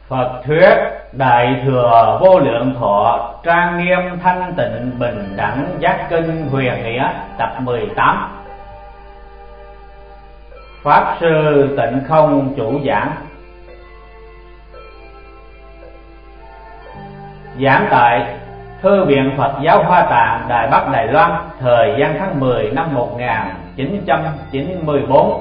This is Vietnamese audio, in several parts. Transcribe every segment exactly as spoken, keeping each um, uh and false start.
Phật thuyết Đại Thừa Vô Lượng Thọ Trang Nghiêm Thanh Tịnh Bình Đẳng Giác Kinh Huyền Nghĩa tập mười tám. Pháp Sư Tịnh Không chủ giảng. Giảng tại Thư viện Phật giáo Hoa Tạng, Đài Bắc, Đài Loan, thời gian tháng mười năm một nghìn chín trăm chín mươi bốn.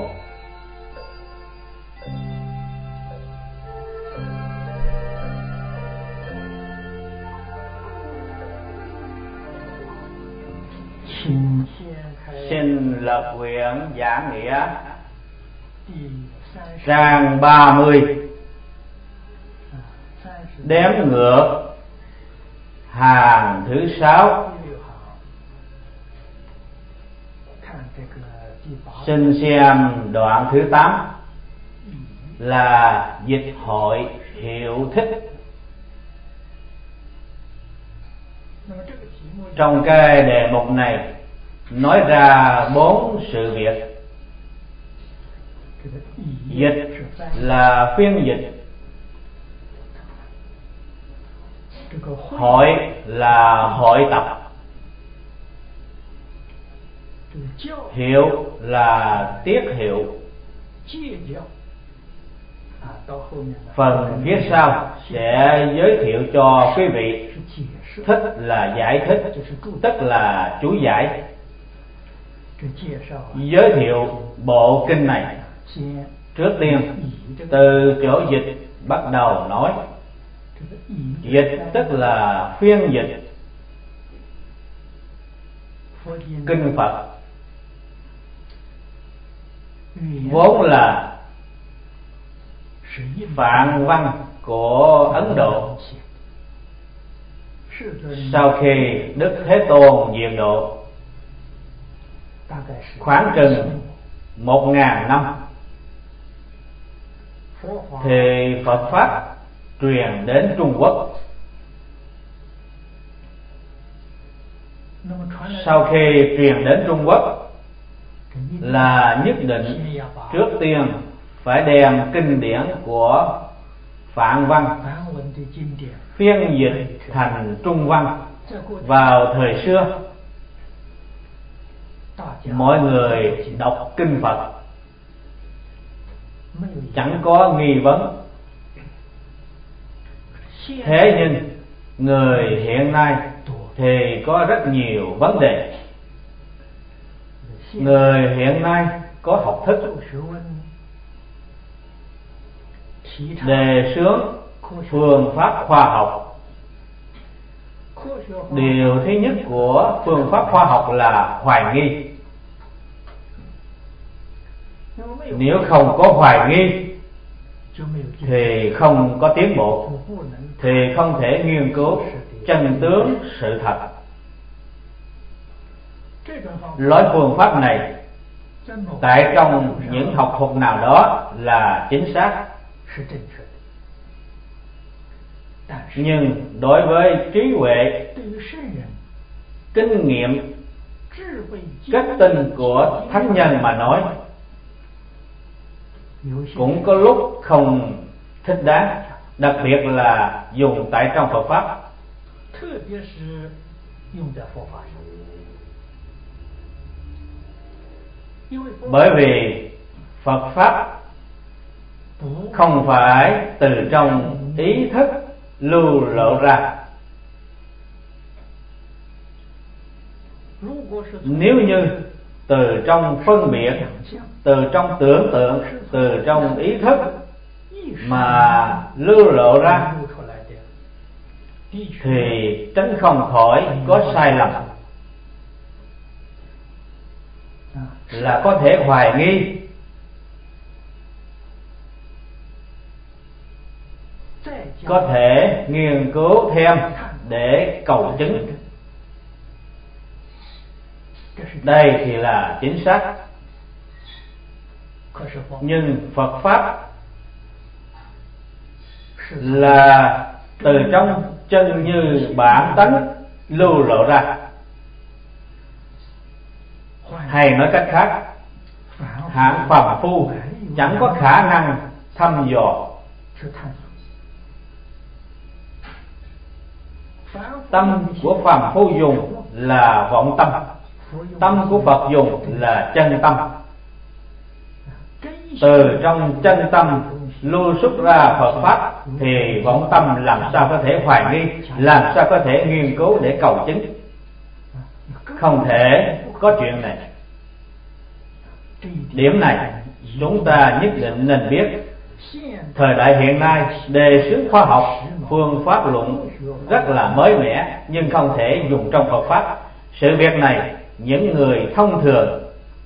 Xin lập nguyện giảng nghĩa trang ba mươi. Đếm ngược hàng thứ sáu. Xin xem đoạn thứ tám là dịch hội hiệu thích. Trong cái đề mục này nói ra bốn sự việc. Dịch là phiên dịch, hội là hội tập, hiệu là tiết hiệu. Phần phía sau sẽ giới thiệu cho quý vị. Thích là giải thích, tức là chú giải. Giới thiệu bộ kinh này, trước tiên từ chỗ dịch bắt đầu nói. Dịch tức là phiên dịch kinh Phật, vốn là phạn văn của Ấn Độ. Sau khi Đức Thế Tôn diệt độ, khoảng chừng một ngàn năm, thì Phật pháp truyền đến Trung Quốc. Sau khi truyền đến Trung Quốc là nhất định trước tiên phải đem kinh điển của phạn văn phiên dịch thành Trung văn. Vào thời xưa, mọi người đọc kinh Phật chẳng có nghi vấn. Thế nhưng người hiện nay thì có rất nhiều vấn đề. Người hiện nay có học thức, đề xướng phương pháp khoa học. Điều thứ nhất của phương pháp khoa học là hoài nghi. Nếu không có hoài nghi thì không có tiến bộ, thì không thể nghiên cứu chân tướng sự thật. Loại phương pháp này tại trong những học thuật nào đó là chính xác, nhưng đối với trí huệ, kinh nghiệm, cách tin của thánh nhân mà nói, cũng có lúc không thích đáng, đặc biệt là dùng tại trong Phật pháp. Bởi vì Phật pháp không phải từ trong ý thức lưu lộ ra. Nếu như từ trong phân biệt, từ trong tưởng tượng, từ trong ý thức mà lưu lộ ra, thì tránh không khỏi có sai lầm, là có thể hoài nghi. Có thể nghiên cứu thêm để cầu chứng. Đây thì là chính xác. Nhưng Phật pháp là từ trong chân như bản tánh lưu lộ ra. Hay nói cách khác, hạng phàm phu chẳng có khả năng thăm dò. Tâm của phàm phu dùng là vọng tâm, tâm của Phật dùng là chân tâm. Từ trong chân tâm lưu xuất ra Phật pháp thì vọng tâm làm sao có thể hoài nghi, làm sao có thể nghiên cứu để cầu chứng. Không thể có chuyện này. Điểm này chúng ta nhất định nên biết. Thời đại hiện nay đề xướng khoa học, phương pháp luận rất là mới mẻ, nhưng không thể dùng trong Phật pháp. Sự việc này những người thông thường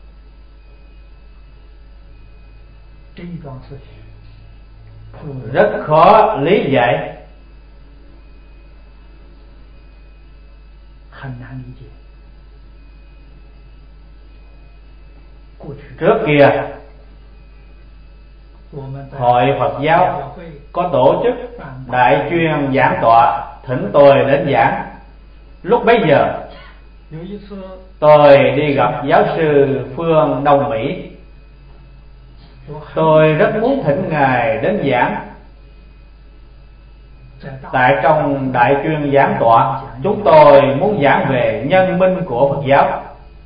rất khó lý giải. Trước kia Hội Phật giáo có tổ chức đại chuyên giảng tọa, thỉnh tôi đến giảng. Lúc bấy giờ tôi đi gặp giáo sư Phương Đông Mỹ. Tôi rất muốn thỉnh Ngài đến giảng. Tại trong đại chuyên giảng tọa, chúng tôi muốn giảng về nhân minh của Phật giáo,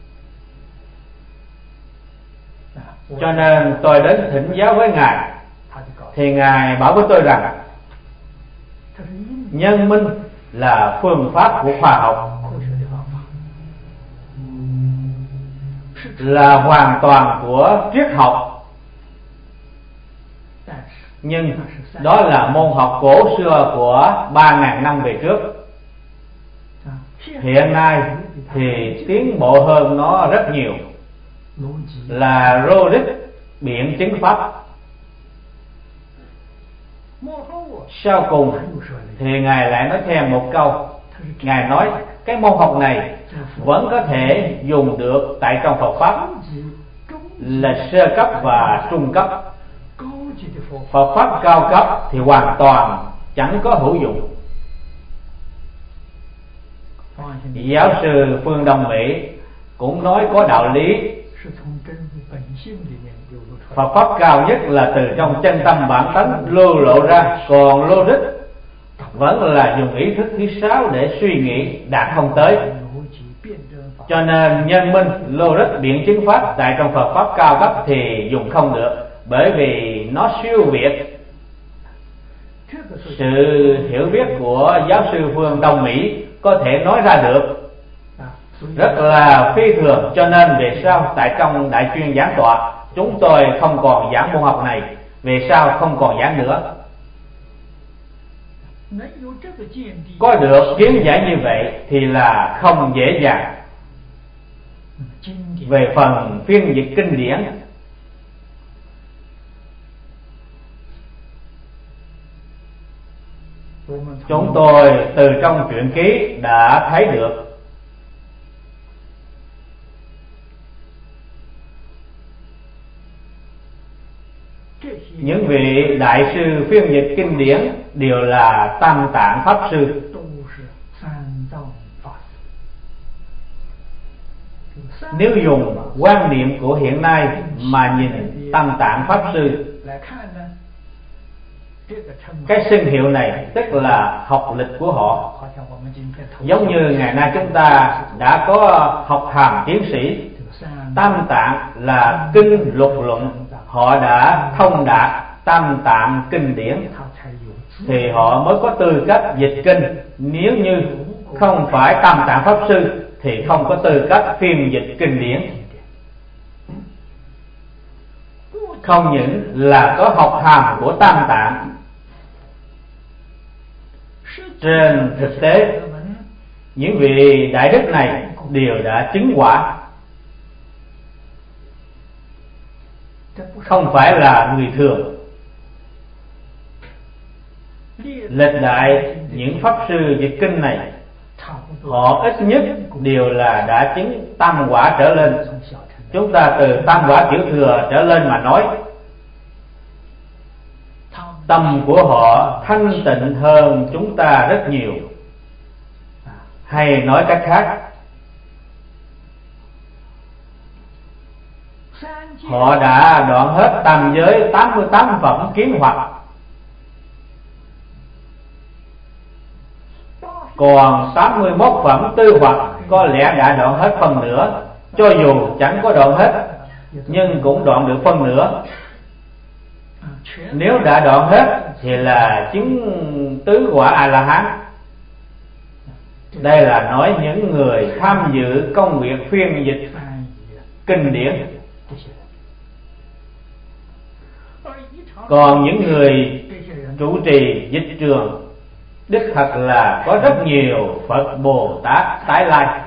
cho nên tôi đến thỉnh giáo với Ngài. Thì Ngài bảo với tôi rằng nhân minh là phương pháp của khoa học, là hoàn toàn của triết học. Nhưng đó là môn học cổ xưa của ba ngàn năm về trước. Hiện nay thì tiến bộ hơn nó rất nhiều, là logic, biện chứng pháp. Sau cùng thì Ngài lại nói thêm một câu. Ngài nói cái môn học này vẫn có thể dùng được tại trong Phật pháp, là sơ cấp và trung cấp. Phật pháp cao cấp thì hoàn toàn chẳng có hữu dụng. Giáo sư Phương Đông Mỹ cũng nói có đạo lý. Phật pháp cao nhất là từ trong chân tâm bản tánh lưu lộ ra, còn logic vẫn là dùng ý thức thứ sáu để suy nghĩ, đạt không tới. Cho nên nhân minh, logic, biện chứng pháp tại trong Phật pháp cao cấp thì dùng không được, bởi vì nó siêu việt sự hiểu biết của giáo sư Phương Đông Mỹ có thể nói ra được, rất là phi thường. Cho nên về sau tại trong đại chuyên giảng tọa, chúng tôi không còn giảng môn học này, về sau không còn giảng nữa. Có được kiến giải như vậy thì là không dễ dàng. Về phần phiên dịch kinh điển, chúng tôi từ trong truyện ký đã thấy được những vị đại sư phiên dịch kinh điển đều là Tam Tạng Pháp Sư. Nếu dùng quan niệm của hiện nay mà nhìn Tam Tạng Pháp Sư, cái xưng hiệu này tức là học lịch của họ. Giống như ngày nay chúng ta đã có học hàm tiến sĩ. Tam Tạng là kinh luật luận, họ đã thông đạt Tam Tạng kinh điển thì họ mới có tư cách dịch kinh. Nếu như không phải Tam Tạng Pháp Sư thì không có tư cách phiên dịch kinh điển. Không những là có học hàm của Tam Tạng, trên thực tế những vị đại đức này đều đã chứng quả, không phải là người thường. Lịch đại những pháp sư dịch kinh này, họ ít nhất đều là đã chứng tam quả trở lên. Chúng ta từ tam quả tiểu thừa trở lên mà nói, tâm của họ thanh tịnh hơn chúng ta rất nhiều. Hay nói cách khác, họ đã đoạn hết tam giới tám mươi tám phẩm kiến hoặc, Còn tám mươi mốt phẩm tư hoặc có lẽ đã đoạn hết phần nữa. Cho dù chẳng có đoạn hết, nhưng cũng đoạn được phần nữa. Nếu đã đoạn hết thì là chứng tứ quả A-la-hán. Đây là nói những người tham dự công việc phiên dịch kinh điển. Còn những người trụ trì dịch trường, đích thật là có rất nhiều Phật Bồ Tát tái lai.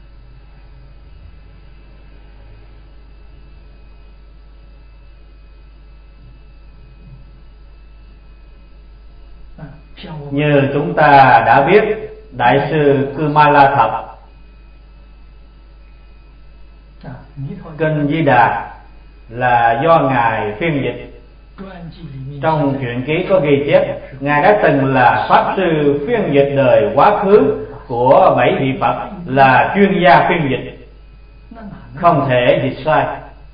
Như chúng ta đã biết, Đại sư Kumala Thập Kinh Di Đà là do Ngài phiên dịch. Trong truyện ký có ghi chép Ngài đã từng là Pháp sư phiên dịch đời quá khứ của bảy vị Phật, là chuyên gia phiên dịch, không thể dịch sai.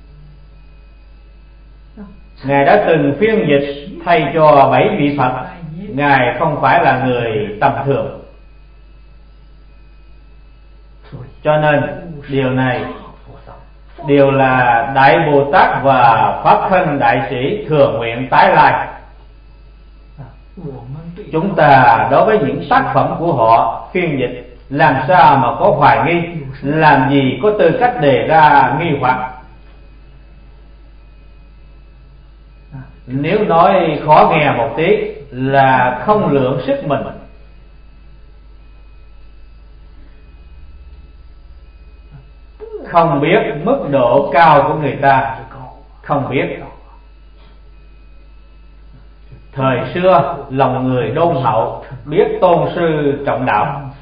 Ngài đã từng phiên dịch thay cho bảy vị Phật. Ngài không phải là người tầm thường. Cho nên điều này đều là Đại Bồ Tát và Pháp Thân Đại Sĩ thừa nguyện tái lai. Chúng ta đối với những tác phẩm của họ phiên dịch làm sao mà có hoài nghi, làm gì có tư cách đề ra nghi hoặc. Nếu nói khó nghe một tí là không lượng sức mình. Không biết mức độ cao của người ta, không biết. Thời xưa lòng người đôn hậu, biết tôn sư trọng đạo,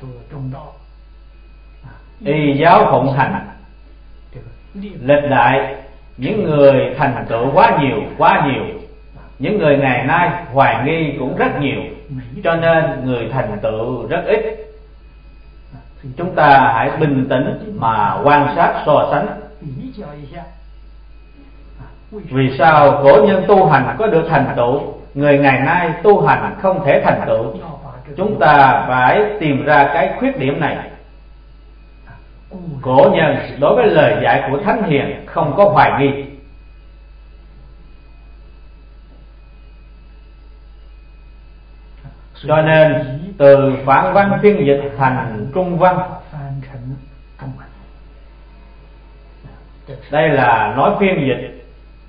y giáo phụng hành. Lịch đại những người thành tựu quá nhiều, quá nhiều. Những người ngày nay hoài nghi cũng rất nhiều, cho nên người thành tựu rất ít. Chúng ta hãy bình tĩnh mà quan sát so sánh. Vì sao cổ nhân tu hành có được thành tựu, người ngày nay tu hành không thể thành tựu? Chúng ta phải tìm ra cái khuyết điểm này. Cổ nhân đối với lời dạy của Thánh Hiền không có hoài nghi. Cho nên từ phản văn phiên dịch thành trung văn. Đây là nói phiên dịch.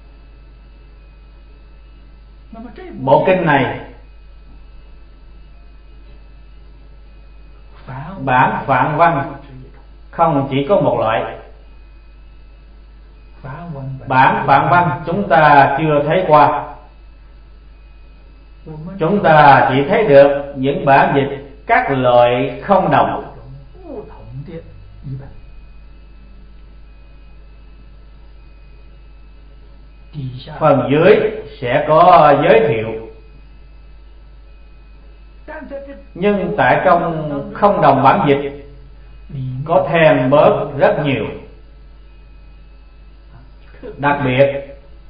Bộ kinh này bản phản văn không chỉ có một loại. Bản phản văn chúng ta chưa thấy qua. Chúng ta chỉ thấy được những bản dịch các loại không đồng. Phần dưới sẽ có giới thiệu. Nhưng tại trong không đồng bản dịch có thêm bớt rất nhiều. Đặc biệt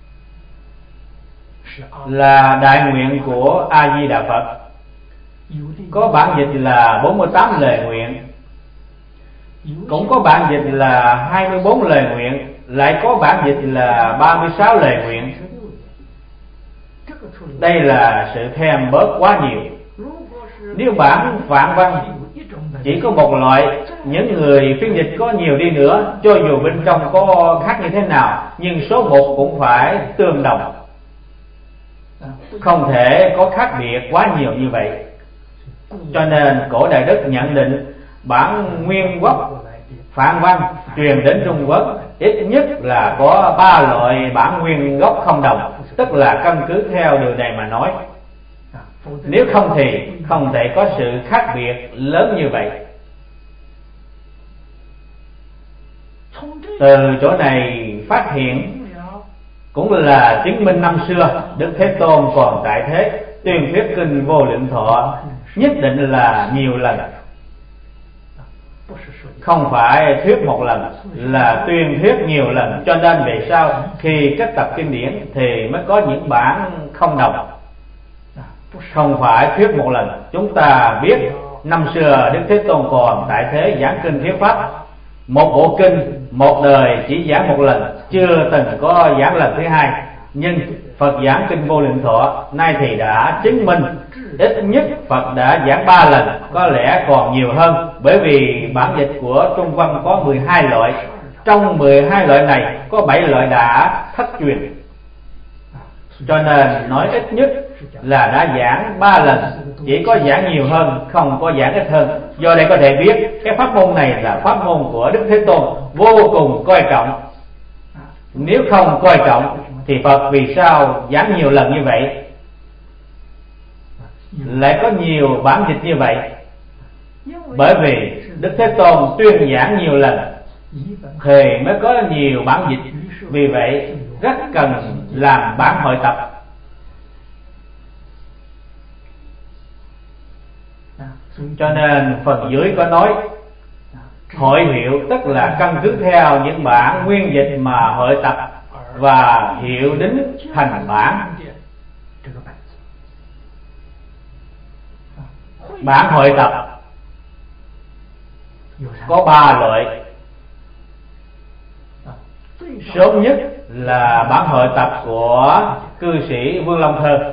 là đại nguyện của A Di Đà Phật. Có bản dịch là bốn mươi tám lời nguyện, cũng có bản dịch là hai mươi bốn lời nguyện, lại có bản dịch là ba mươi sáu lời nguyện. Đây là sự thêm bớt quá nhiều. Nếu bản phản văn chỉ có một loại, những người phiên dịch có nhiều đi nữa, cho dù bên trong có khác như thế nào, nhưng số một cũng phải tương đồng, không thể có khác biệt quá nhiều như vậy. Cho nên cổ Đại Đức nhận định bản nguyên gốc phản văn truyền đến Trung Quốc ít nhất là có ba loại bản nguyên gốc không đồng, tức là căn cứ theo điều này mà nói. Nếu không thì không thể có sự khác biệt lớn như vậy. Từ chỗ này phát hiện cũng là chứng minh năm xưa Đức Thế Tôn còn tại thế tuyên thuyết kinh Vô Lượng Thọ nhất định là nhiều lần, không phải thuyết một lần, là tuyên thuyết nhiều lần. Cho nên về sau khi kết tập kinh điển thì mới có những bản không đồng, không phải thuyết một lần. Chúng ta biết năm xưa Đức Thế Tôn còn tại thế giảng kinh thuyết pháp, một bộ kinh một đời chỉ giảng một lần, chưa từng có giảng lần thứ hai. Nhưng Phật giảng kinh Vô Lượng Thọ nay thì đã chứng minh ít nhất Phật đã giảng ba lần, có lẽ còn nhiều hơn, bởi vì bản dịch của Trung Văn có mười hai loại. Trong mười hai loại này có bảy loại đã thất truyền, cho nên nói ít nhất là đã giảng ba lần, chỉ có giảng nhiều hơn, không có giảng ít hơn. Do đây có thể biết cái pháp môn này là pháp môn của Đức Thế Tôn vô cùng coi trọng. Nếu không coi trọng thì Phật vì sao giảng nhiều lần như vậy, lại có nhiều bản dịch như vậy? Bởi vì Đức Thế Tôn tuyên giảng nhiều lần thì mới có nhiều bản dịch. Vì vậy rất cần làm bản hội tập. Cho nên phần dưới có nói hội hiệu, tức là căn cứ theo những bản nguyên dịch mà hội tập và hiệu đính thành bản. Bản hội tập có ba loại. Sớm nhất là bản hội tập của cư sĩ Vương Long Thơ.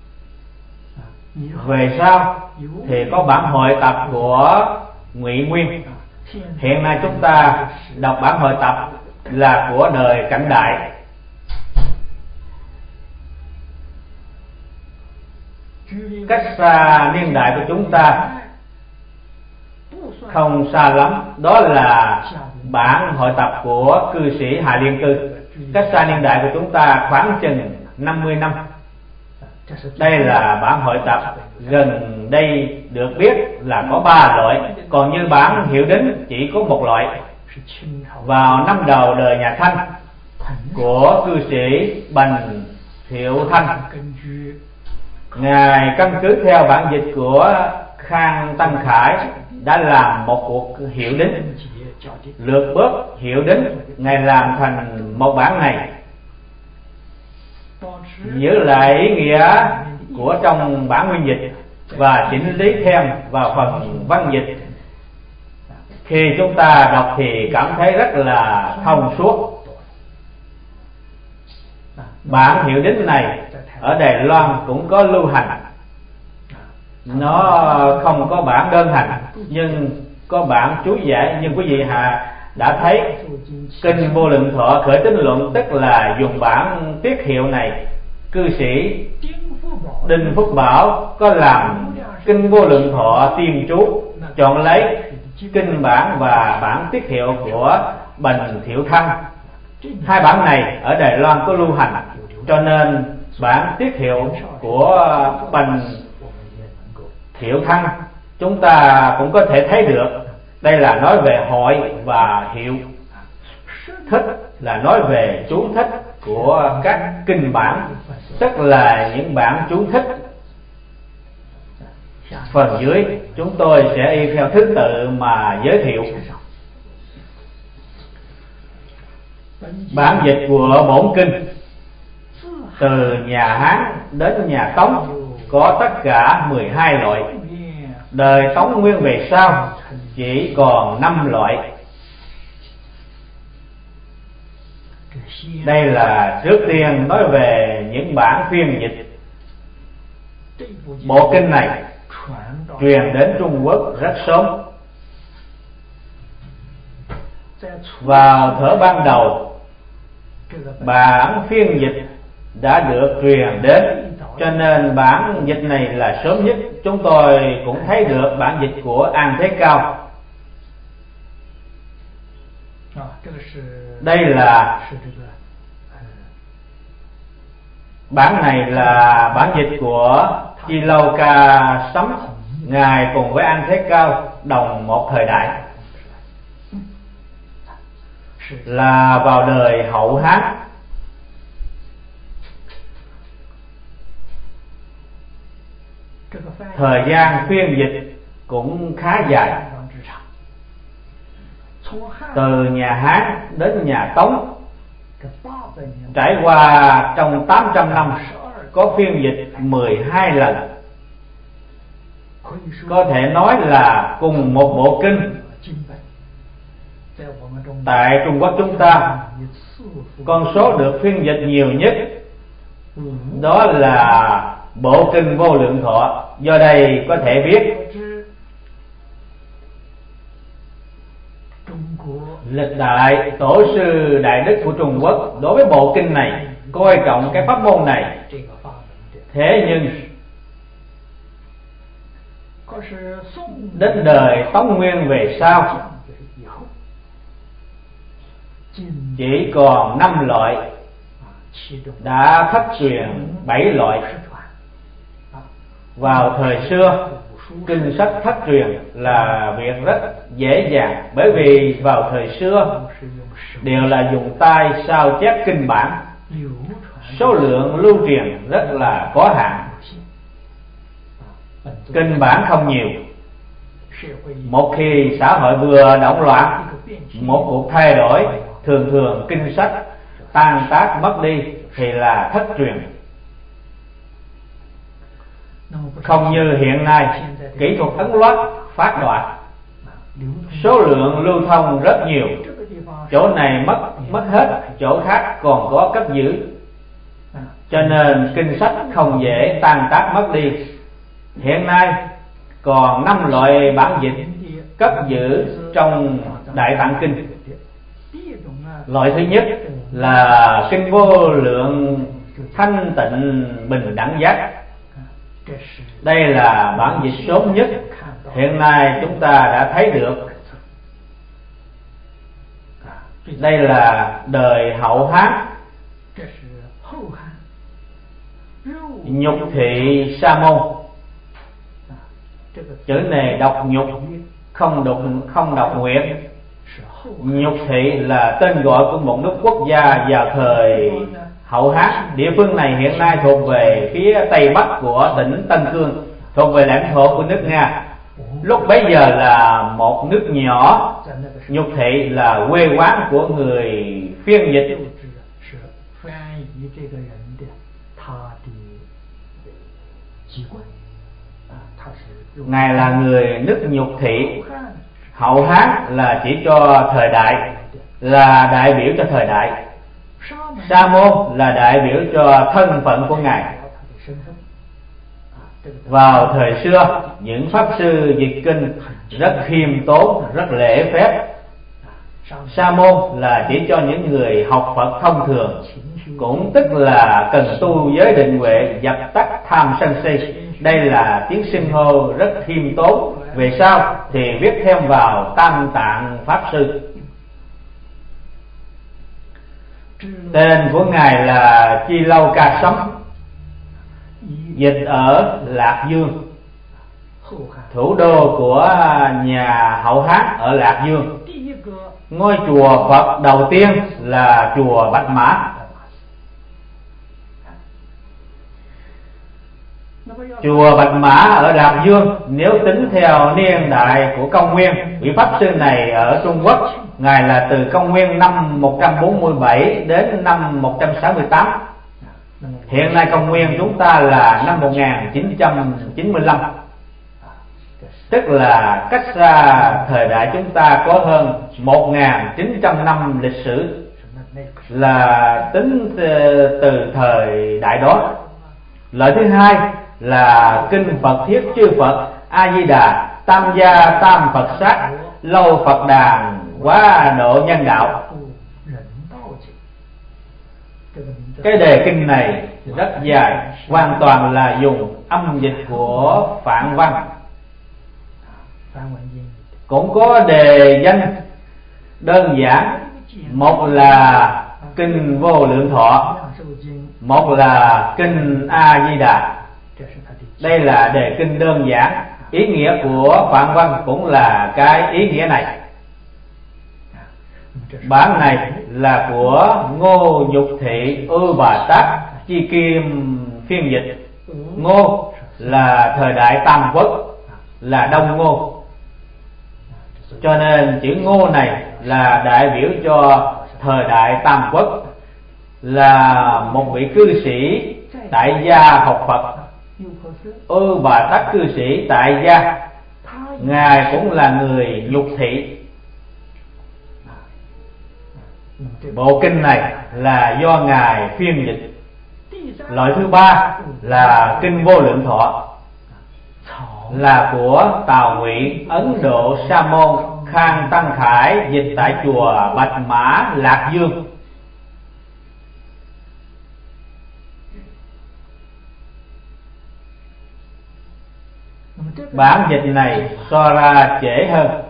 Về sau thì có bản hội tập của Ngụy Nguyên. Hiện nay chúng ta đọc bản hội tập là của đời Cảnh Đại. Cách xa niên đại của chúng ta không xa lắm, đó là bản hội tập của cư sĩ Hà Liên Cư. Cách xa niên đại của chúng ta khoảng chừng năm mươi năm. Đây là bản hội tập gần đây được biết là có ba loại, còn như bản hiệu đính chỉ có một loại. Vào năm đầu đời nhà Thanh của cư sĩ Bành Thiệu Thanh, ngài căn cứ theo bản dịch của Khang Tăng Khải đã làm một cuộc hiệu đính, lược bớt hiệu đính, ngài làm thành một bản này, giữ lại ý nghĩa của trong bản nguyên dịch và chỉnh lý thêm vào phần văn dịch. Khi chúng ta đọc thì cảm thấy rất là thông suốt. Bản hiệu đính này ở Đài Loan cũng có lưu hành. Nó không có bản đơn hành nhưng có bản chú giải. Nhưng quý vị hà đã thấy kinh Vô Lượng Thọ khởi tín luận, tức là dùng bản tiết hiệu này. Cư sĩ Đinh Phúc Bảo có làm kinh Vô Lượng Thọ tiên chú, chọn lấy kinh bản và bản tiết hiệu của Bành Thiệu Thanh. Hai bản này ở Đài Loan có lưu hành, cho nên bản tiết hiệu của Bành Thiệu Thanh chúng ta cũng có thể thấy được. Đây là nói về hội và hiệu. Thích là nói về chú thích của các kinh bản, tức là những bản chú thích. Phần dưới chúng tôi sẽ y theo thứ tự mà giới thiệu. Bản dịch của bổn kinh từ nhà Hán đến nhà Tống có tất cả mười hai loại. Đời Tống Nguyên về sau chỉ còn năm loại. Đây là trước tiên nói về những bản phiên dịch. Bộ kinh này truyền đến Trung Quốc rất sớm. Vào thuở ban đầu, bản phiên dịch đã được truyền đến, cho nên bản dịch này là sớm nhất. Chúng tôi cũng thấy được bản dịch của An Thế Cao. Đây là bản này là bản dịch của Chi Lâu Ca Sấm. Ngài cùng với An Thế Cao đồng một thời đại, là vào đời Hậu Hán. Thời gian phiên dịch cũng khá dài, từ nhà Hán đến nhà Tống, trải qua trong tám trăm năm có phiên dịch mười hai lần. có thể nói là cùng một bộ kinh. Tại Trung Quốc chúng ta, con số được phiên dịch nhiều nhất đó là bộ kinh Vô Lượng Thọ. Do đây có thể biết lịch đại tổ sư đại đức của Trung Quốc đối với bộ kinh này coi trọng cái pháp môn này. Thế nhưng đến đời Tống Nguyên về sau chỉ còn năm loại, đã thất truyền bảy loại. Vào thời xưa, kinh sách thất truyền là việc rất dễ dàng, bởi vì vào thời xưa đều là dùng tay sao chép kinh bản, số lượng lưu truyền rất là có hạn, kinh bản không nhiều. Một khi xã hội vừa động loạn, một cuộc thay đổi, thường thường kinh sách tan tác mất đi thì là thất truyền. Không như hiện nay, kỹ thuật ấn loát phát đạt, số lượng lưu thông rất nhiều, chỗ này mất mất hết, chỗ khác còn có cất giữ, cho nên kinh sách không dễ tan tác mất đi. Hiện nay còn năm loại bản dịch cất giữ trong Đại Tạng Kinh. Loại thứ nhất là kinh Vô Lượng Thanh Tịnh Bình Đẳng Giác. Đây là bản dịch sớm nhất hiện nay chúng ta đã thấy được. Đây là đời Hậu Hán, Nhục Thị Sa Môn. Chữ này đọc nhục, không đọc không đọc nguyện. Nhục Thị là tên gọi của một nước quốc gia vào thời Hậu Hán. Địa phương này hiện nay thuộc về phía tây bắc của tỉnh Tân Cương, thuộc về lãnh thổ của nước Nga. Lúc bấy giờ là một nước nhỏ. Nhục Thị là quê quán của người phiên dịch. Ngài là người nước Nhục Thị. Hậu Hán là chỉ cho thời đại, là đại biểu cho thời đại. Sa Môn là đại biểu cho thân phận của Ngài. Vào thời xưa, những pháp sư dịch kinh rất khiêm tốn, rất lễ phép. Sa Môn là chỉ cho những người học Phật thông thường, cũng tức là cần tu giới định huệ, dập tắt tham sân si. Đây là tiếng xưng hô rất khiêm tốn. Về sau thì viết thêm vào Tam Tạng Pháp Sư. Tên của Ngài là Chi Lâu Ca Sấm, dịch ở Lạc Dương, thủ đô của nhà Hậu Hán ở Lạc Dương. Ngôi chùa Phật đầu tiên là chùa Bạch Mã. Chùa Bạch Mã ở Lạc Dương, nếu tính theo niên đại của công nguyên, vị pháp sư này ở Trung Quốc, Ngài là từ công nguyên năm một trăm bốn mươi bảy đến năm một trăm sáu mươi tám. Hiện nay công nguyên chúng ta là năm một nghìn chín trăm chín mươi lăm, tức là cách xa thời đại chúng ta có hơn một nghìn chín trăm năm lịch sử, là tính từ thời đại đó. Loại thứ hai là kinh Phật Thiết Chư Phật A Di Đà Tam Gia Tam Phật Sát Lâu Phật Đàn Quá Độ Nhân Đạo. Cái đề kinh này rất dài, hoàn toàn là dùng âm dịch của Phạn Văn. Cũng có đề danh đơn giản, một là kinh Vô Lượng Thọ, một là kinh A Di Đà. Đây là đề kinh đơn giản. Ý nghĩa của Phạn Văn cũng là cái ý nghĩa này. Bản này là của Ngô Nhục Thị Ư Bà Tát Chi Kim phiên dịch. Ngô là thời đại Tam Quốc, là Đông Ngô, cho nên chữ Ngô này là đại biểu cho thời đại Tam Quốc, là một vị cư sĩ tại gia học Phật, Ư Bà Tát cư sĩ tại gia, ngài cũng là người lục thị. Bộ kinh này là do ngài phiên dịch. Loại thứ ba là kinh Vô Lượng Thọ, là của Tào Ngụy Ấn Độ Sa môn Khang Tăng Khải dịch tại chùa Bạch Mã Lạc Dương. Bản dịch này so ra trễ hơn.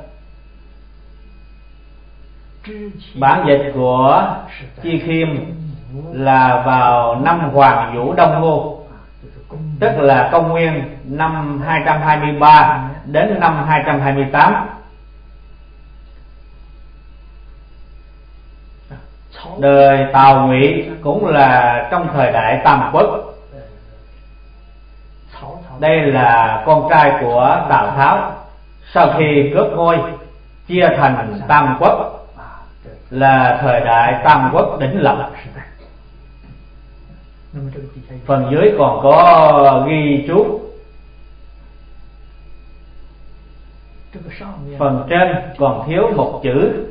Bản dịch của Chi Khiêm là vào năm Hoàng Vũ Đông Ngô, tức là công nguyên năm hai trăm hai mươi ba đến năm hai trăm hai mươi tám. Đời Tào Ngụy cũng là trong thời đại Tam Quốc. Đây là con trai của Tào Tháo, sau khi cướp ngôi chia thành Tam Quốc, là thời đại Tam Quốc đỉnh lập. Phần dưới còn có ghi chú. Phần trên còn thiếu một chữ,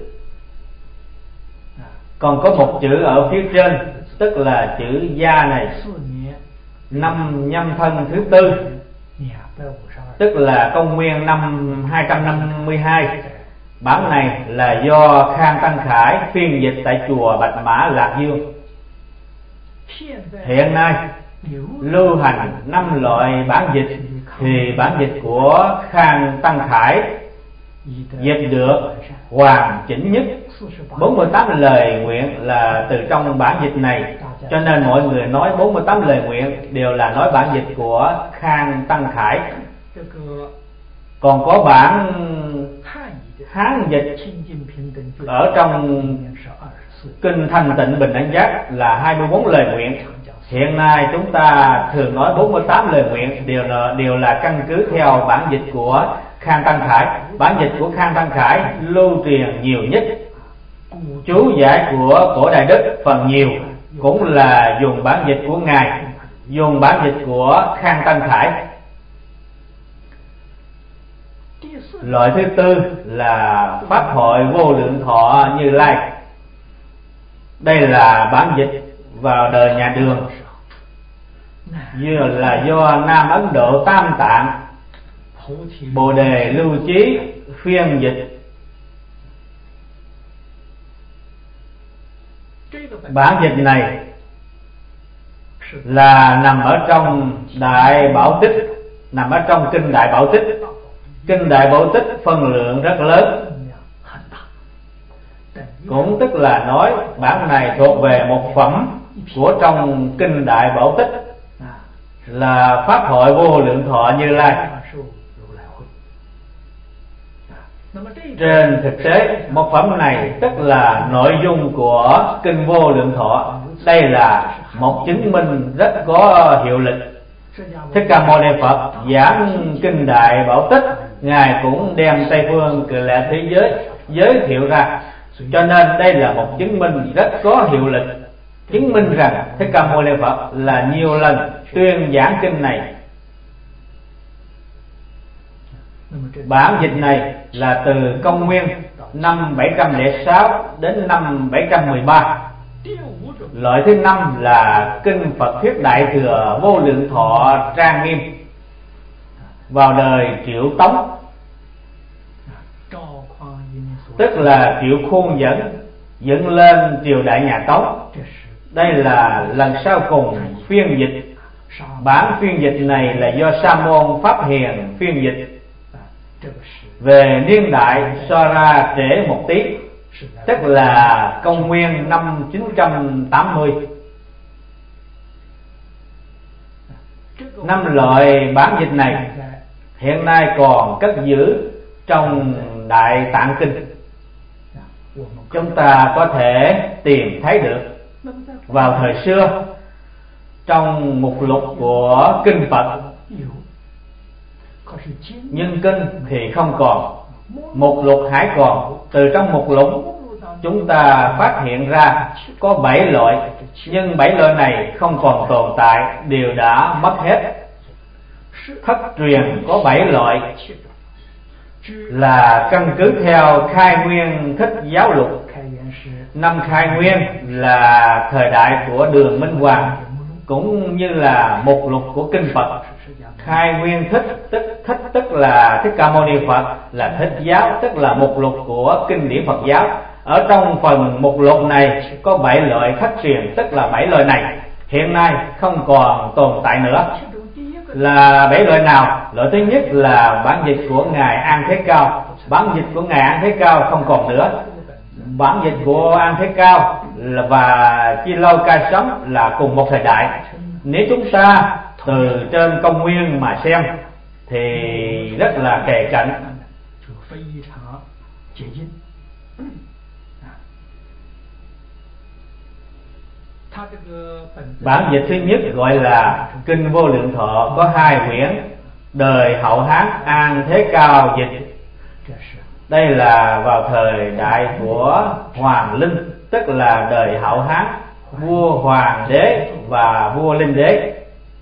còn có một chữ ở phía trên, tức là chữ gia này. Năm Nhâm Thân thứ tư, tức là công nguyên năm hai trăm năm mươi hai. Bản này là do Khang Tăng Khải phiên dịch tại chùa Bạch Mã Lạc Dương. Hiện nay lưu hành năm loại bản dịch, thì bản dịch của Khang Tăng Khải dịch được hoàn chỉnh nhất. bốn mươi tám lời nguyện là từ trong bản dịch này, cho nên mọi người nói bốn mươi tám lời nguyện đều là nói bản dịch của Khang Tăng Khải. Còn có bản Hán dịch ở trong kinh Thanh Tịnh Bình Đẳng Giác là hai mươi bốn lời nguyện. Hiện nay chúng ta thường nói bốn mươi tám lời nguyện đều là, đều là căn cứ theo bản dịch của Khang Tăng Khải. Bản dịch của Khang Tăng Khải lưu truyền nhiều nhất. Chú giải của Cổ Đại Đức phần nhiều cũng là dùng bản dịch của ngài, dùng bản dịch của Khang Tăng Khải. Loại thứ tư là Pháp Hội Vô Lượng Thọ Như Lai. Đây là bản dịch vào đời nhà Đường, vừa là do Nam Ấn Độ Tam Tạng Bồ Đề Lưu Chí phiên dịch. Bản dịch này là nằm ở trong Đại Bảo Tích, nằm ở trong kinh Đại Bảo Tích. Kinh Đại Bảo Tích phân lượng rất lớn, cũng tức là nói bản này thuộc về một phẩm của trong kinh Đại Bảo Tích, là Pháp Hội Vô Lượng Thọ Như Lai. Trên thực tế, một phẩm này tức là nội dung của kinh Vô Lượng Thọ. Đây là một chứng minh rất có hiệu lực. Thích Ca Mâu Ni Phật giảng kinh Đại Bảo Tích, ngài cũng đem Tây Phương Cực Lạc thế giới giới thiệu ra, cho nên đây là một chứng minh rất có hiệu lực, chứng minh rằng Thích Ca Mâu Ni Phật là nhiều lần tuyên giảng kinh này. Bản dịch này là từ công nguyên năm bảy trăm lẻ sáu đến năm bảy trăm mười ba. Loại thứ năm là kinh Phật Thuyết Đại Thừa Vô Lượng Thọ Trang Nghiêm, vào đời Triệu Tống, tức là Triệu Khuôn dẫn dựng lên triều đại nhà Tống. Đây là lần sau cùng phiên dịch. Bản phiên dịch này là do Sa môn Pháp Hiền phiên dịch. Về niên đại so ra trễ một tí, tức là công nguyên năm chín trăm tám mươi. Năm loại bản dịch này hiện nay còn cất giữ trong Đại Tạng Kinh, chúng ta có thể tìm thấy được. Vào thời xưa, trong mục lục của kinh Phật, nhưng kinh thì không còn, mục lục hải còn. Từ trong mục lục chúng ta phát hiện ra có bảy loại, nhưng bảy loại này không còn tồn tại, đều đã mất hết. Thất truyền có bảy loại, là căn cứ theo khai nguyên thích giáo lục. Năm khai nguyên là thời đại của Đường Minh Hoàng, cũng như là mục lục của kinh Phật. Khai nguyên thích tức thích tức là Thích Ca Mâu Ni Phật, là thích giáo tức là mục lục của kinh điển Phật giáo. Ở trong phần mục lục này có bảy loại thất truyền, tức là bảy loại này hiện nay không còn tồn tại nữa. Là bảy loại nào? Loại thứ nhất là bản dịch của ngài An Thế Cao. Bản dịch của ngài An Thế Cao không còn nữa. Bản dịch của An Thế Cao và Chi Lâu Ca Sấm là cùng một thời đại. Nếu chúng ta từ trên công nguyên mà xem thì rất là kề cận. Bản dịch thứ nhất gọi là Kinh Vô Lượng Thọ, có hai quyển, đời Hậu Hán An Thế Cao dịch. Đây là vào thời đại của Hoàng Linh, tức là đời Hậu Hán, vua Hoàng đế và vua Linh đế.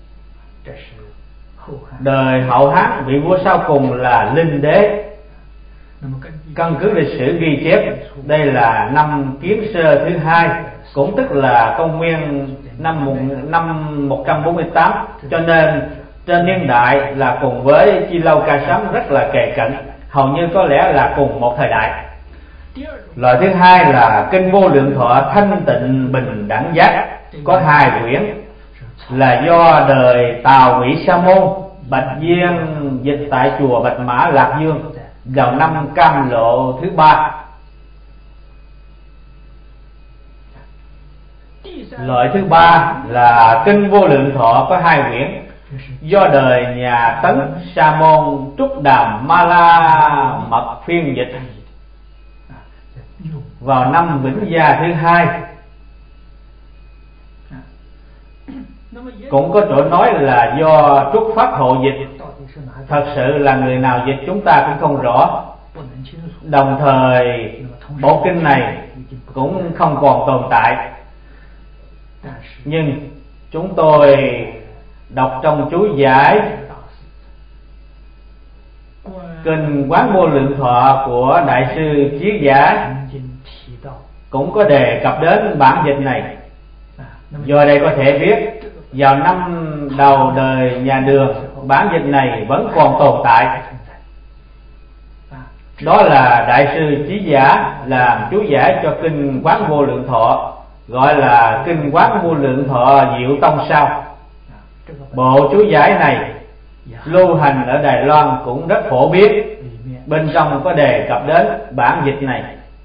Đời Hậu Hán vị vua sau cùng là Linh đế. Căn cứ lịch sử ghi chép, đây là năm Kiến Sơ thứ hai, cũng tức là công nguyên năm năm một trăm bốn mươi tám, cho nên trên niên đại là cùng với Chi Lâu Ca Sấm rất là kề cận, hầu như có lẽ là cùng một thời đại. Loại thứ hai là Kinh Vô Lượng Thọ Thanh Tịnh Bình Đẳng Giác, có hai quyển, là do đời Tào Ngụy Sa Môn Bạch Viên dịch tại chùa Bạch Mã Lạc Dương vào năm Cam Lộ thứ ba. Loại thứ ba là Kinh Vô Lượng Thọ có hai quyển, do đời nhà Tấn Sa Môn Trúc Đàm Ma La Mật phiên dịch vào năm Vĩnh Gia thứ hai. Cũng có chỗ nói là do Trúc Pháp Hộ dịch, thật sự là người nào dịch chúng ta cũng không rõ. Đồng thời bộ kinh này cũng không còn tồn tại, nhưng chúng tôi đọc trong chú giải Kinh Quán Vô Lượng Thọ của Đại sư Chí Giả cũng có đề cập đến bản dịch này. Do đây có thể biết vào năm đầu đời nhà Đường, bản dịch này vẫn còn tồn tại. Đó là Đại sư Chí Giả làm chú giải cho Kinh Quán Vô Lượng Thọ, gọi là Kinh Quán Vô Lượng Thọ Diệu Tông Sao. Bộ chú giải này lưu hành ở Đài Loan cũng rất phổ biến, bên trong có đề cập đến bản dịch này.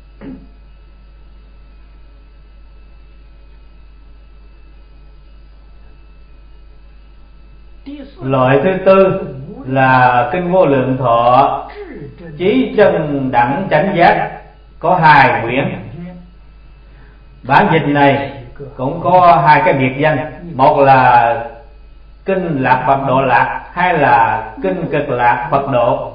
Loại thứ tư là Kinh Vô Lượng Thọ Chí Chân Đẳng Chánh Giác, có hai quyển. Bản dịch này cũng có hai cái biệt danh, một là Kinh Lạc Phật Độ Lạc, hay là Kinh Cực Lạc Phật Độ.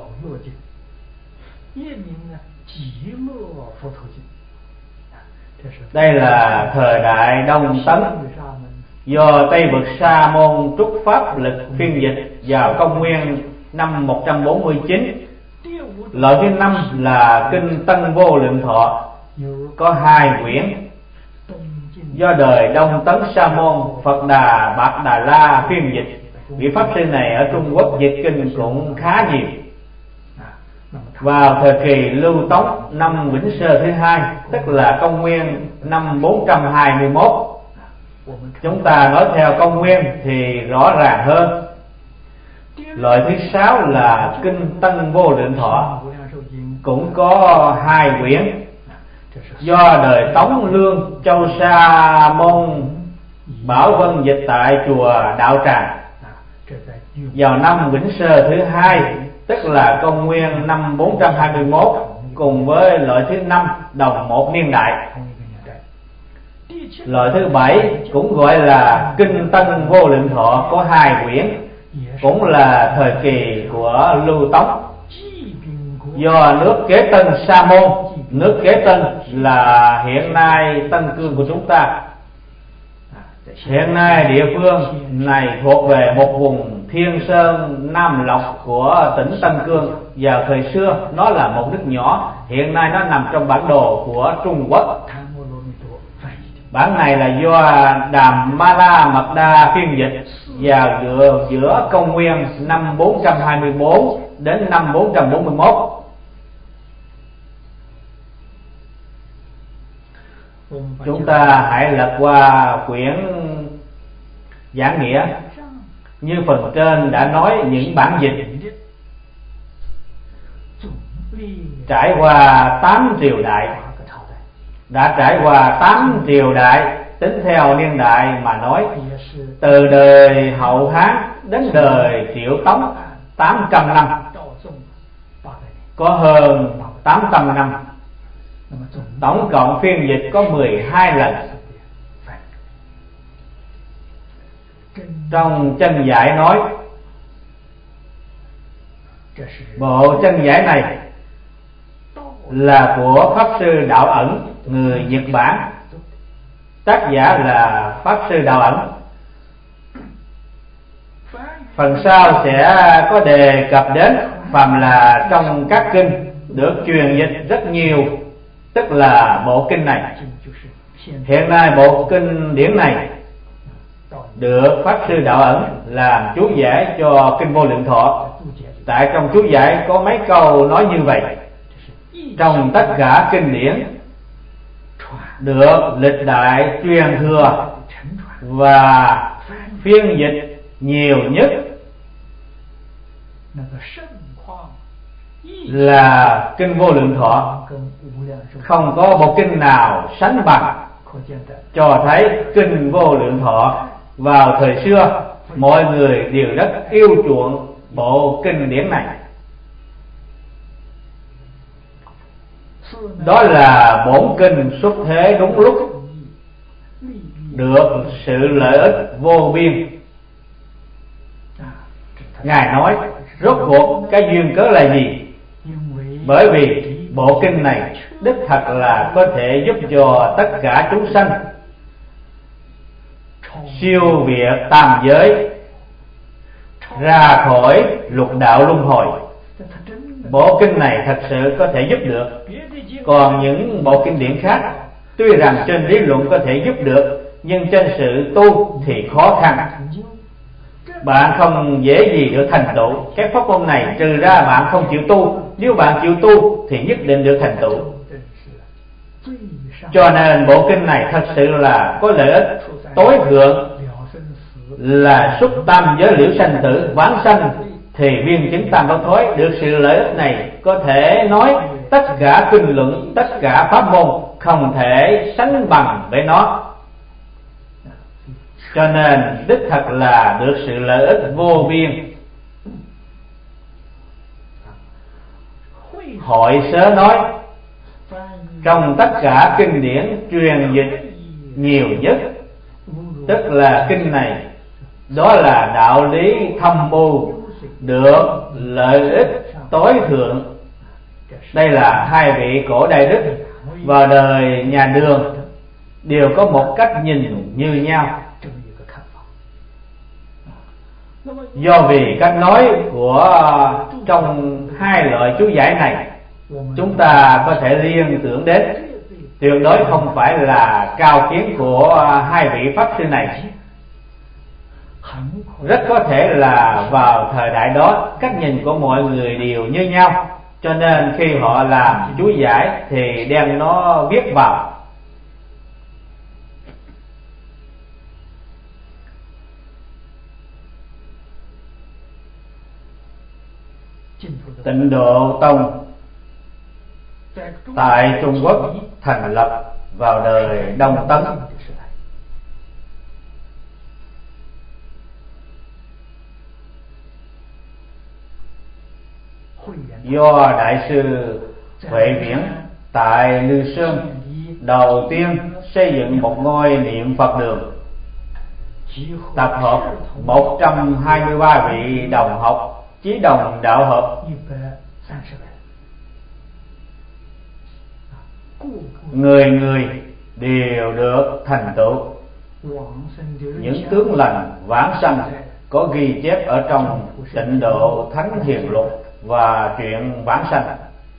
Đây là thời đại Đông Tấn, do Tây Vực Sa Môn Trúc Pháp Lực phiên dịch vào công nguyên năm một trăm bốn mươi chín. Loại thứ năm là Kinh Tân Vô Lượng Thọ, có hai quyển, do đời Đông Tấn Sa Môn Phật Đà Bạc Đà La phiên dịch. Vị pháp sư này ở Trung Quốc dịch kinh cũng khá nhiều. Vào thời kỳ Lưu Tống năm Vĩnh Sơ thứ hai, tức là công nguyên năm bốn trăm hai mươi mốt. Chúng ta nói theo công nguyên thì rõ ràng hơn. Loại thứ sáu là Kinh Tân Vô Lượng Thọ, cũng có hai quyển, do đời Tống Lương Châu Sa Môn Bảo Vân dịch tại chùa Đạo Tràng vào năm Vĩnh Sơ thứ hai, tức là công nguyên năm bốn trăm hai mươi mốt, cùng với loại thứ năm đồng một niên đại. Loại thứ bảy cũng gọi là Kinh Tân Vô Lượng Thọ, có hai quyển, cũng là thời kỳ của Lưu Tống, do nước Kế Tân Sa Môn. Nước Kế Tân là hiện nay Tân Cương của chúng ta. Hiện nay địa phương này thuộc về một vùng Thiên Sơn Nam Lộc của tỉnh Tân Cương. Vào thời xưa nó là một nước nhỏ, hiện nay nó nằm trong bản đồ của Trung Quốc. Bản này là do Đàm Ma La Mật Đa phiên dịch vào giữa, giữa công nguyên năm bốn trăm hai mươi bốn đến năm bốn trăm bốn mươi mốt. Chúng ta hãy lật qua quyển giảng nghĩa. Như phần trên đã nói, những bản dịch trải qua tám triều đại, đã trải qua tám triều đại, tính theo niên đại mà nói, từ đời Hậu Hán đến đời Triệu Tống tám trăm năm, có hơn tám trăm năm. Tổng cộng phiên dịch có mười hai lần. Trong chân giải nói, bộ chân giải này là của Pháp Sư Đạo Ẩn, người Nhật Bản. Tác giả là Pháp Sư Đạo Ẩn. Phần sau sẽ có đề cập đến phàm là trong các kinh được truyền dịch rất nhiều, tức là bộ kinh này. Hiện nay bộ kinh điển này được Pháp Sư Đạo Ẩn làm chú giải cho kinh Vô Lượng Thọ. Tại trong chú giải có mấy câu nói như vậy: trong tất cả kinh điển được lịch đại truyền thừa và phiên dịch nhiều nhất là kinh Vô Lượng Thọ, không có bộ kinh nào sánh bằng. Cho thấy kinh Vô Lượng Thọ vào thời xưa mọi người đều rất yêu chuộng bộ kinh điển này. Đó là bổn kinh xuất thế đúng lúc, được sự lợi ích vô biên. Ngài nói rốt cuộc cái duyên cớ là gì? Bởi vì bộ kinh này đích thật là có thể giúp cho tất cả chúng sanh siêu việt tam giới, ra khỏi lục đạo luân hồi. Bộ kinh này thật sự có thể giúp được. Còn những bộ kinh điển khác tuy rằng trên lý luận có thể giúp được, nhưng trên sự tu thì khó khăn. Bạn không dễ gì được thành tựu cái pháp môn này, trừ ra bạn không chịu tu. Nếu bạn chịu tu thì nhất định được thành tựu. Cho nên bộ kinh này thật sự là có lợi ích tối thượng, là xúc tam giới liễu sanh tử, vãng sanh thì viên chứng tam bảo thối. Được sự lợi ích này có thể nói tất cả kinh luận, tất cả pháp môn không thể sánh bằng với nó. Cho nên đích thật là được sự lợi ích vô biên. Hội Sớ nói trong tất cả kinh điển truyền dịch nhiều nhất, tức là kinh này, đó là đạo lý thâm mưu, được lợi ích tối thượng. Đây là hai vị cổ đại đức vào đời nhà Đường đều có một cách nhìn như nhau. Do vì cách nói của trong hai loại chú giải này, chúng ta có thể liên tưởng đến, tuyệt đối không phải là cao kiến của hai vị pháp sư này. Rất có thể là vào thời đại đó cách nhìn của mọi người đều như nhau, cho nên khi họ làm chú giải thì đem nó viết vào. Tịnh Độ Tông tại Trung Quốc thành lập vào đời Đông Tấn. Do Đại sư Huệ Viễn tại Lư Sơn đầu tiên xây dựng một ngôi niệm Phật đường, tập hợp một trăm hai mươi ba vị đồng học chí đồng đạo hợp, người người đều được thành tựu những tướng lành vãng sanh có ghi chép ở trong Tịnh Độ Thánh Hiền Lục và truyện Vãng Sanh.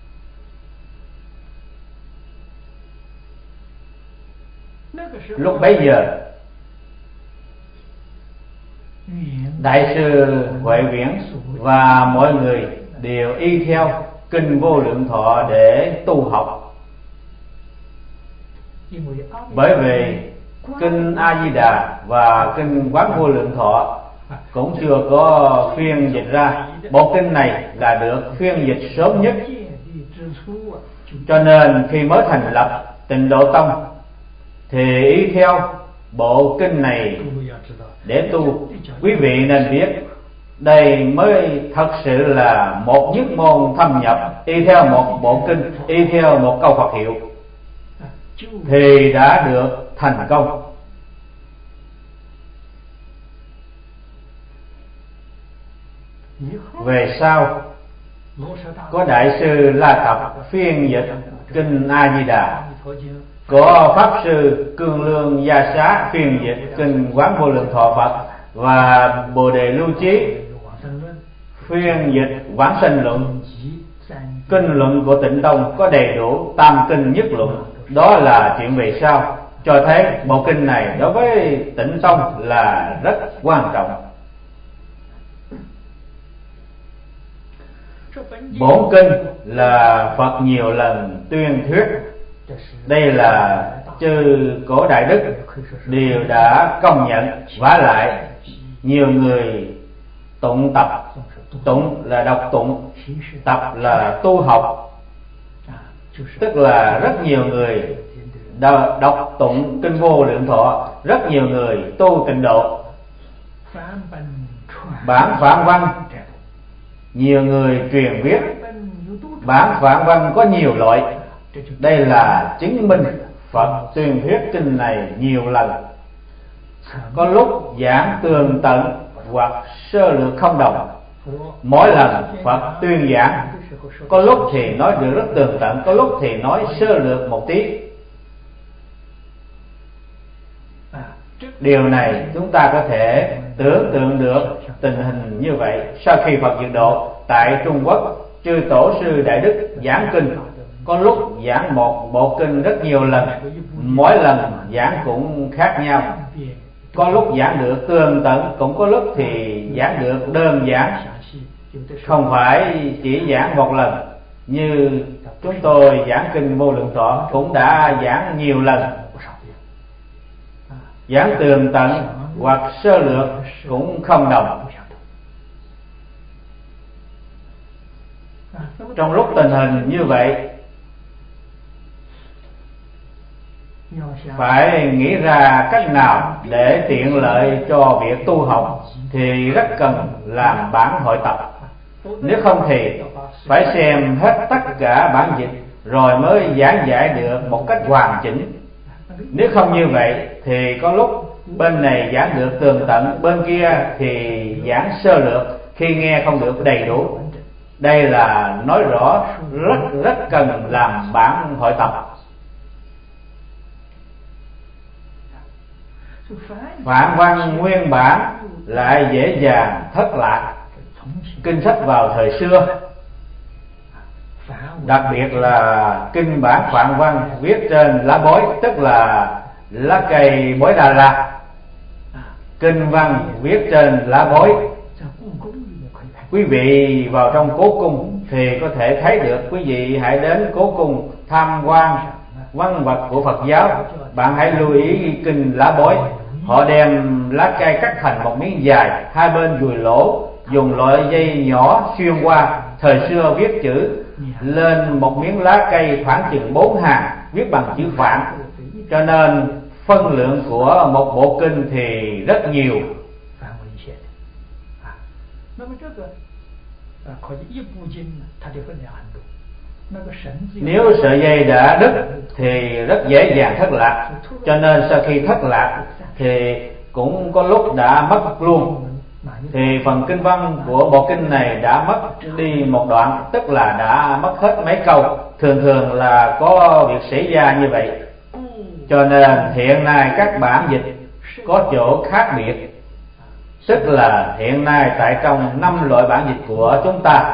Lúc bấy giờ, Đại sư Huệ Viễn và mọi người đều y theo kinh Vô Lượng Thọ để tu học. Bởi vì kinh A Di Đà và kinh Quán Vô Lượng Thọ cũng chưa có phiên dịch ra. Bộ kinh này là được phiên dịch sớm nhất, cho nên khi mới thành lập Tịnh Độ Tông thì y theo bộ kinh này để tu. Quý vị nên biết đây mới thật sự là một nhất môn thâm nhập, y theo một bộ kinh, y theo một câu Phật hiệu thì đã được thành công. Về sau có Đại sư La Tập phiên dịch kinh A Di Đà, có Pháp sư Cương Lương Gia Xá phiên dịch kinh Quán Vô Lượng Thọ Phật, và Bồ Đề Lưu Chí phiên dịch Vãng Sanh Luận. Kinh luận của Tịnh Tông có đầy đủ tam kinh nhất luận. Đó là chuyện về sau, cho thấy bộ kinh này đối với Tịnh Tông là rất quan trọng. Bổn kinh là Phật nhiều lần tuyên thuyết. Đây là chư cổ đại đức đều đã công nhận. Vả lại nhiều người tụng tập, tụng là đọc tụng, tập là tu học, tức là rất nhiều người đọc tụng kinh Vô Lượng Thọ, rất nhiều người tu Tịnh Độ. Bản Phạn Văn nhiều người truyền viết. Bản Phạn Văn có nhiều loại. Đây là chứng minh Phật tuyên thuyết kinh này nhiều lần. Có lúc giảng tường tận hoặc sơ lược không đồng. Mỗi lần Phật tuyên giảng, có lúc thì nói được rất tường tận, có lúc thì nói sơ lược một tí. Điều này chúng ta có thể tưởng tượng được tình hình như vậy. Sau khi Phật diệt độ tại Trung Quốc, chư tổ sư đại đức giảng kinh, có lúc giảng một bộ kinh rất nhiều lần, mỗi lần giảng cũng khác nhau. Có lúc giảng được tường tận, cũng có lúc thì giảng được đơn giản, không phải chỉ giảng một lần. Như chúng tôi giảng kinh Vô Lượng Thọ cũng đã giảng nhiều lần. Giảng tường tận hoặc sơ lược cũng không đồng. Trong lúc tình hình như vậy, phải nghĩ ra cách nào để tiện lợi cho việc tu học thì rất cần làm bản hội tập. Nếu không thì phải xem hết tất cả bản dịch rồi mới giảng giải được một cách hoàn chỉnh. Nếu không như vậy thì có lúc bên này giảng được tường tận, bên kia thì giảng sơ lược, khi nghe không được đầy đủ. Đây là nói rõ rất rất cần làm bản hội tập. Phạn văn nguyên bản lại dễ dàng thất lạc. Kinh sách vào thời xưa, đặc biệt là kinh bản Phạn văn viết trên lá bối, tức là lá cây bối Đà Lạt. Kinh văn viết trên lá bối. Quý vị vào trong cố cung thì có thể thấy được. Quý vị hãy đến cố cung tham quan văn vật của Phật giáo, bạn hãy lưu ý kinh lá bối. Họ đem lá cây cắt thành một miếng dài, hai bên dùi lỗ, dùng loại dây nhỏ xuyên qua. Thời xưa viết chữ lên một miếng lá cây khoảng chừng bốn hàng, viết bằng chữ Phạn, cho nên phân lượng của một bộ kinh thì rất nhiều. Nếu sợi dây đã đứt thì rất dễ dàng thất lạc, cho nên sau khi thất lạc thì cũng có lúc đã mất luôn. Thì phần kinh văn của bộ kinh này đã mất đi một đoạn, tức là đã mất hết mấy câu. Thường thường là có việc xảy ra như vậy. Cho nên hiện nay các bản dịch có chỗ khác biệt. tức là hiện nay tại trong năm loại bản dịch của chúng ta,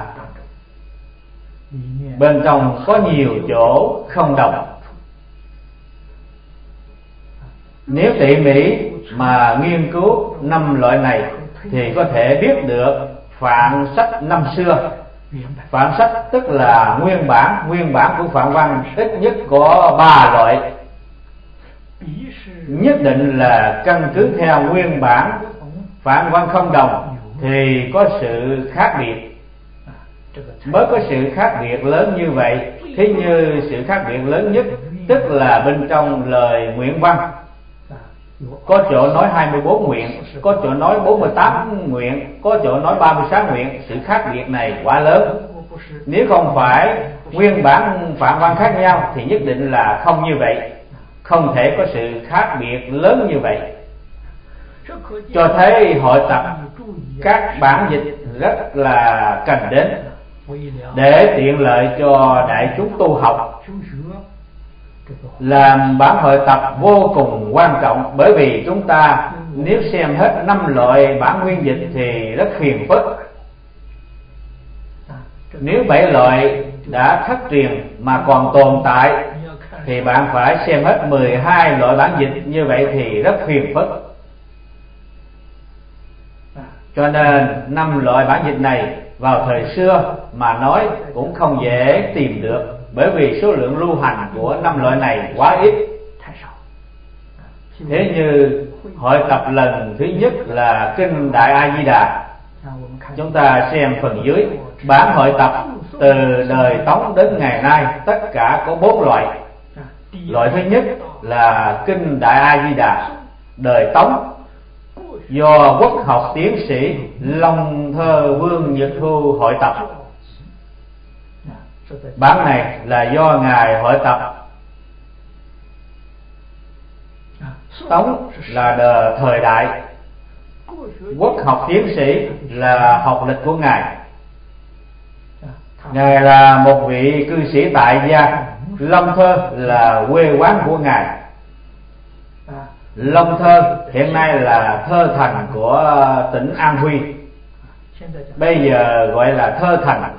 bên trong có nhiều chỗ không đồng. Nếu tỉ mỉ mà nghiên cứu năm loại này thì có thể biết được phạn sách năm xưa. Phạn sách tức là nguyên bản, nguyên bản của phạn văn ít nhất có ba loại. Nhất định là căn cứ theo nguyên bản phạn văn không đồng thì có sự khác biệt, mới có sự khác biệt lớn như vậy. Thế như sự khác biệt lớn nhất tức là bên trong lời nguyện văn, có chỗ nói hai mươi bốn nguyện, có chỗ nói bốn mươi tám nguyện, có chỗ nói ba mươi sáu nguyện. Sự khác biệt này quá lớn. Nếu không phải nguyên bản phạn văn khác nhau thì nhất định là không như vậy, không thể có sự khác biệt lớn như vậy. Cho thấy hội tập các bản dịch rất là cần đến để tiện lợi cho đại chúng tu học. Làm bản hội tập vô cùng quan trọng, bởi vì chúng ta nếu xem hết năm loại bản nguyên dịch thì rất phiền phức. Nếu bảy loại đã thất truyền mà còn tồn tại thì bạn phải xem hết mười hai loại bản dịch, như vậy thì rất phiền phức. Cho nên năm loại bản dịch này vào thời xưa mà nói cũng không dễ tìm được, bởi vì số lượng lưu hành của năm loại này quá ít. Thế như hội tập lần thứ nhất là Kinh Đại A Di Đà, chúng ta xem phần dưới. Bản hội tập từ đời Tống đến ngày nay tất cả có bốn loại. Loại thứ nhất là Kinh Đại A Di Đà đời Tống, do quốc học tiến sĩ Long Thơ Vương Nhật Thu hội tập. Bản này là do ngài hội tập. Tống là đời thời đại, quốc học tiến sĩ là học lịch của ngài. Ngài là một vị cư sĩ tại gia. Long Thơ là quê quán của ngài. Long Thơ hiện nay là Thơ Thành của tỉnh An Huy, bây giờ gọi là Thơ Thành.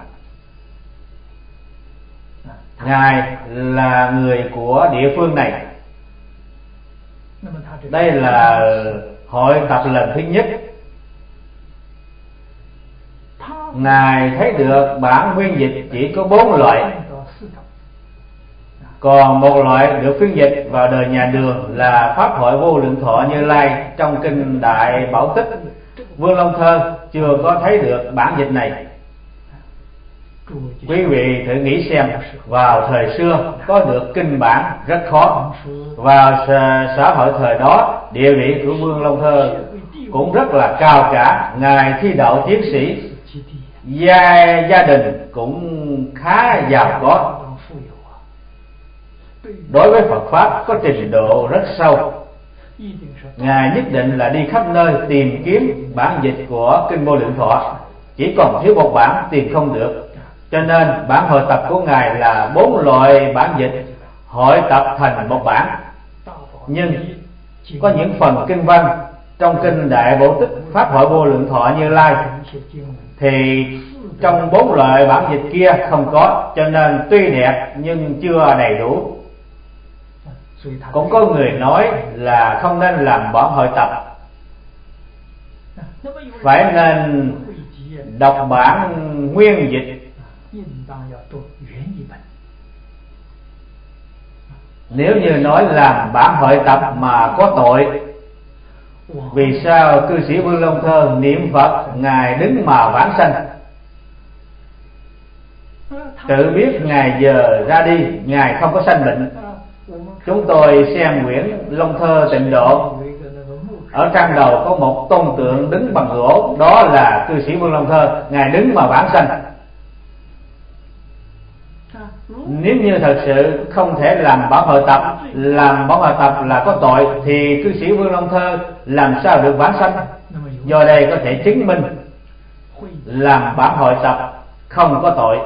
Ngài là người của địa phương này. Đây là hội tập lần thứ nhất. Ngài thấy được bản nguyên dịch chỉ có bốn loại, còn một loại được phiên dịch vào đời nhà Đường là Pháp Hội Vô Lượng Thọ Như Lai trong Kinh Đại Bảo Tích. Vương Long Thơ chưa có thấy được bản dịch này. Quý vị thử nghĩ xem, vào thời xưa có được kinh bản rất khó. Vào xã hội thời đó, địa vị của Vương Long Thơ cũng rất là cao cả. Ngài thi đậu tiến sĩ, gia, gia đình cũng khá giàu có. Đối với Phật Pháp có trình độ rất sâu. Ngài nhất định là đi khắp nơi tìm kiếm bản dịch của Kinh Vô Lượng Thọ, chỉ còn thiếu một bản tìm không được. Cho nên bản hội tập của ngài là bốn loại bản dịch hội tập thành một bản. Nhưng có những phần kinh văn trong Kinh Đại Bảo Tích Pháp Hội Vô Lượng Thọ Như Lai thì trong bốn loại bản dịch kia không có, cho nên tuy đẹp nhưng chưa đầy đủ. Cũng có người nói là không nên làm bản hội tập, phải nên đọc bản nguyên dịch. Nếu như nói làm bản hội tập mà có tội, vì sao cư sĩ Vương Long Thơ niệm Phật ngài đứng mà vãng sanh? Tự biết ngày giờ ra đi, ngài không có sanh bệnh. Chúng tôi xem quyển Long Thơ Tịnh Độ, ở trang đầu có một tôn tượng đứng bằng gỗ, đó là cư sĩ Vương Long Thơ, ngài đứng mà vãng sanh. Nếu như thật sự không thể làm bản hội tập, làm bản hội tập là có tội, thì cư sĩ Vương Long Thơ làm sao được vãng sanh? Do đây có thể chứng minh làm bản hội tập không có tội.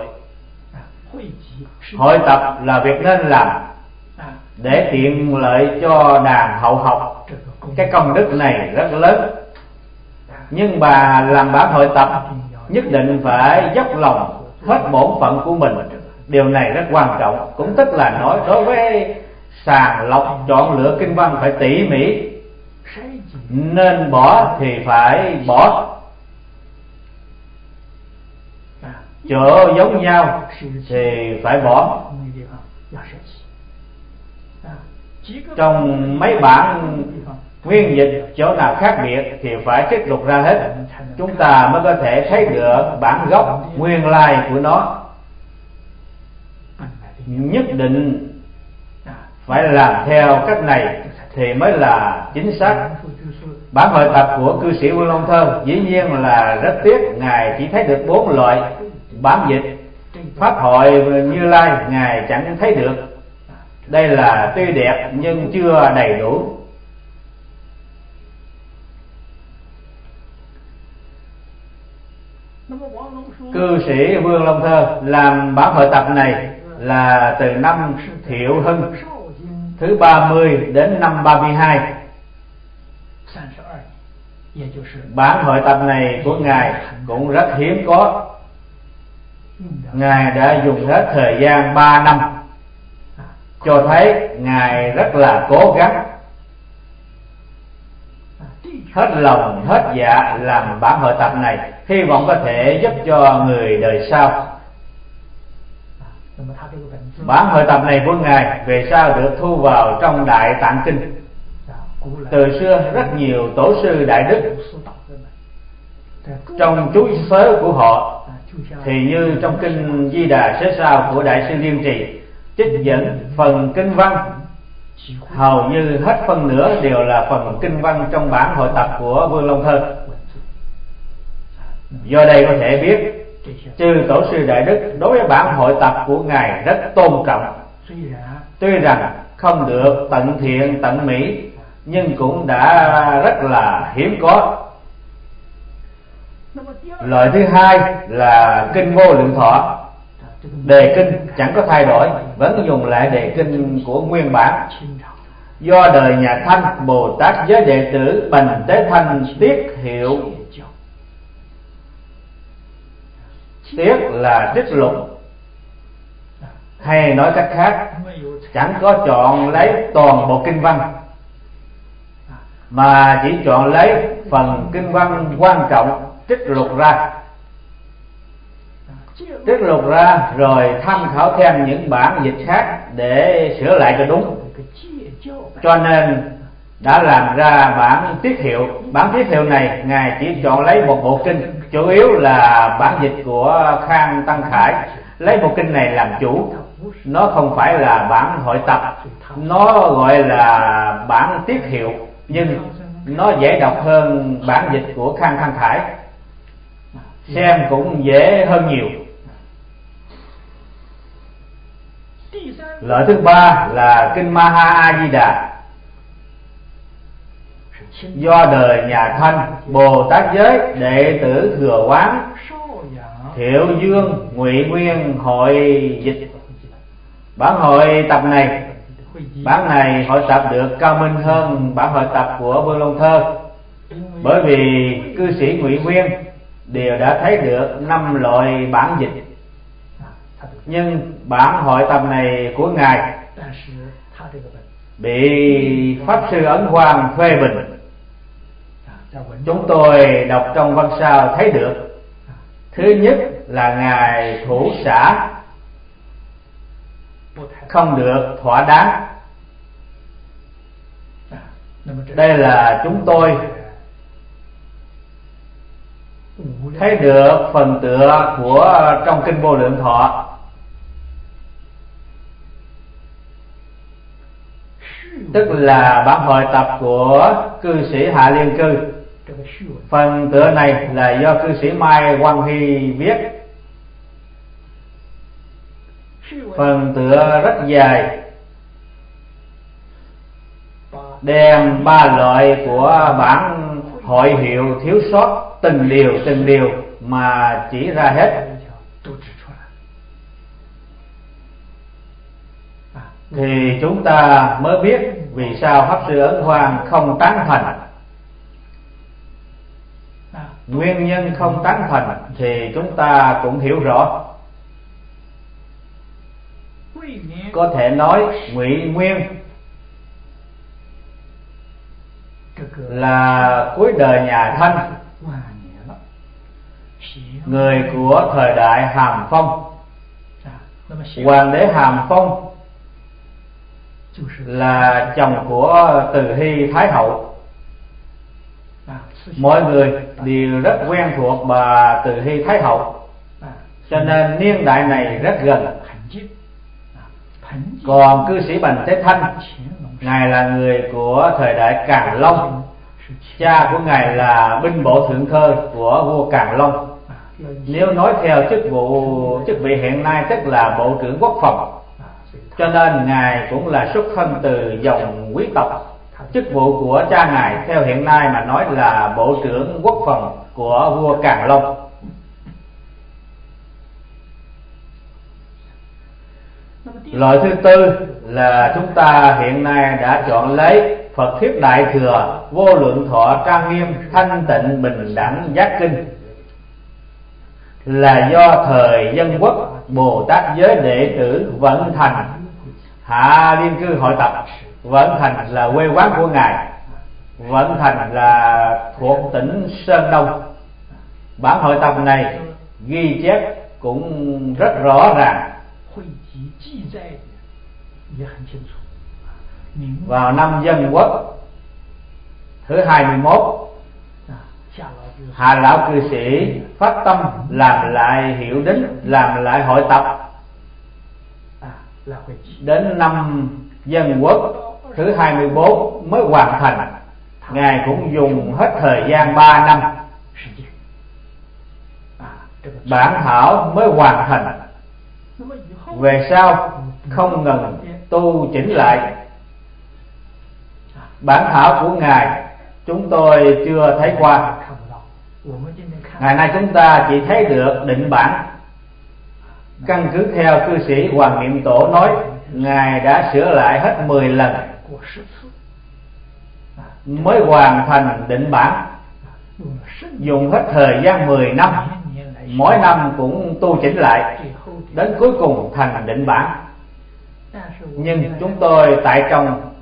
Hội tập là việc nên làm để tiện lợi cho đàn hậu học. Cái công đức này rất lớn. Nhưng bà làm bản hội tập nhất định phải dốc lòng hết bổn phận của mình. Điều này rất quan trọng, cũng tức là nói đối với sàng lọc chọn lựa kinh văn phải tỉ mỉ, nên bỏ thì phải bỏ, chỗ giống nhau thì phải bỏ. Trong mấy bản nguyên dịch chỗ nào khác biệt thì phải trích lục ra hết, chúng ta mới có thể thấy được bản gốc nguyên lai của nó. Nhất định phải làm theo cách này thì mới là chính xác. Bản hội tập của cư sĩ Vương Long Thơ dĩ nhiên là rất tiếc ngài chỉ thấy được bốn loại bản dịch. Pháp hội Như Lai ngài chẳng thấy được. Đây là tuy đẹp nhưng chưa đầy đủ. Cư sĩ Vương Long Thơ làm bản hội tập này là từ năm Thiệu Hưng thứ ba mươi đến năm ba mươi hai. Bản hội tập này của ngài cũng rất hiếm có. Ngài đã dùng hết thời gian ba năm, cho thấy ngài rất là cố gắng, hết lòng hết dạ làm bản hội tập này, hy vọng có thể giúp cho người đời sau. Bản hội tập này của ngài về sau được thu vào trong Đại Tạng Kinh. Từ xưa rất nhiều tổ sư đại đức trong chú sớ của họ thì như trong kinh Di Đà Sớ Sao của Đại sư Liên Trì trích dẫn phần kinh văn, hầu như hết phân nửa đều là phần kinh văn trong bản hội tập của Vương Long Thơ. Do đây có thể biết chư tổ sư đại đức đối với bản hội tập của ngài rất tôn trọng. Tuy rằng không được tận thiện tận mỹ, nhưng cũng đã rất là hiếm có. Loại thứ hai là kinh Vô Lượng Thọ. Đề kinh chẳng có thay đổi, vẫn dùng lại đề kinh của nguyên bản. Do đời nhà Thanh, Bồ Tát giới đệ tử Bành Tế Thanh tiết hiệu. Tiết là trích lục, hay nói cách khác, chẳng có chọn lấy toàn bộ kinh văn, mà chỉ chọn lấy phần kinh văn quan trọng trích lục ra. Trích lục ra rồi tham khảo thêm những bản dịch khác để sửa lại cho đúng. Cho nên đã làm ra bản tiết hiệu. Bản tiết hiệu này ngài chỉ chọn lấy một bộ kinh, chủ yếu là bản dịch của Khang Tăng Khải, lấy bộ kinh này làm chủ. Nó không phải là bản hội tập, nó gọi là bản tiết hiệu, nhưng nó dễ đọc hơn bản dịch của Khang Tăng Khải, xem cũng dễ hơn nhiều. Loại thứ ba là kinh Maha A Di Đà. Do đời nhà Thanh, Bồ Tát giới đệ tử Thừa Quán, Thiệu Dương, Ngụy Nguyên hội dịch. Bản hội tập này, bản này hội tập được cao minh hơn bản hội tập của Vương Long Thơ, bởi vì cư sĩ Ngụy Nguyên đều đã thấy được năm loại bản dịch. Nhưng bản hội tập này của ngài bị Pháp sư Ấn Quang phê bình. Chúng tôi đọc trong văn sao thấy được, thứ nhất là ngài thủ xã không được thỏa đáng. Đây là chúng tôi thấy được phần tựa của trong kinh Vô Lượng Thọ. Tức là bản hội tập của cư sĩ Hạ Liên Cư. Phần tựa này là do cư sĩ Mai Quang Hy viết. Phần tựa rất dài, đem ba loại của bản hội hiệu thiếu sót từng điều từng điều mà chỉ ra hết, thì chúng ta mới biết vì sao Pháp sư Ấn Quang không tán thành. nguyên nhân không tán thành thì chúng ta cũng hiểu rõ. Có thể nói Ngụy Nguyên là cuối đời nhà Thanh, người của thời đại Hàm Phong. Hoàng đế Hàm Phong là chồng của Từ Hy Thái hậu. Mọi người đều rất quen thuộc bà Từ Hy Thái hậu, cho nên niên đại này rất gần. Còn cư sĩ Bành Thế Thanh, ngài là người của thời đại Càn Long, cha của ngài là binh bộ thượng thơ của vua Càn Long. Nếu nói theo chức vụ chức vị hiện nay tức là bộ trưởng quốc phòng, cho nên ngài cũng là xuất thân từ dòng quý tộc. Chức vụ của cha ngài theo hiện nay mà nói là bộ trưởng quốc phòng của vua Càn Long. Loại thứ tư là chúng ta hiện nay đã chọn lấy Phật Thuyết Đại Thừa Vô Lượng Thọ Trang Nghiêm Thanh Tịnh Bình Đẳng Giác Kinh, là do thời Dân Quốc Bồ Tát giới đệ tử Vận Thành hạ liên cư hội tập. Vận Thành là quê quán của ngài. Vận Thành là thuộc tỉnh Sơn Đông. Bản hội tập này ghi chép cũng rất rõ ràng. Vào năm Dân Quốc thứ hai mươi mốt, Hạ lão cư sĩ phát tâm làm lại hiệu đính, làm lại hội tập. Đến năm Dân Quốc thứ hai mươi bốn mới hoàn thành. Ngài cũng dùng hết thời gian ba năm, bản thảo mới hoàn thành. Về sau không ngừng tu chỉnh lại. Bản thảo của ngài chúng tôi chưa thấy qua. Ngày nay chúng ta chỉ thấy được định bản. Căn cứ theo cư sĩ Hoàng Niệm Tổ nói, ngài đã sửa lại hết mười lần mới hoàn thành định bản, dùng hết thời gian mười năm, mỗi năm cũng tu chỉnh lại, đến cuối cùng thành định bản. Nhưng chúng tôi tại trong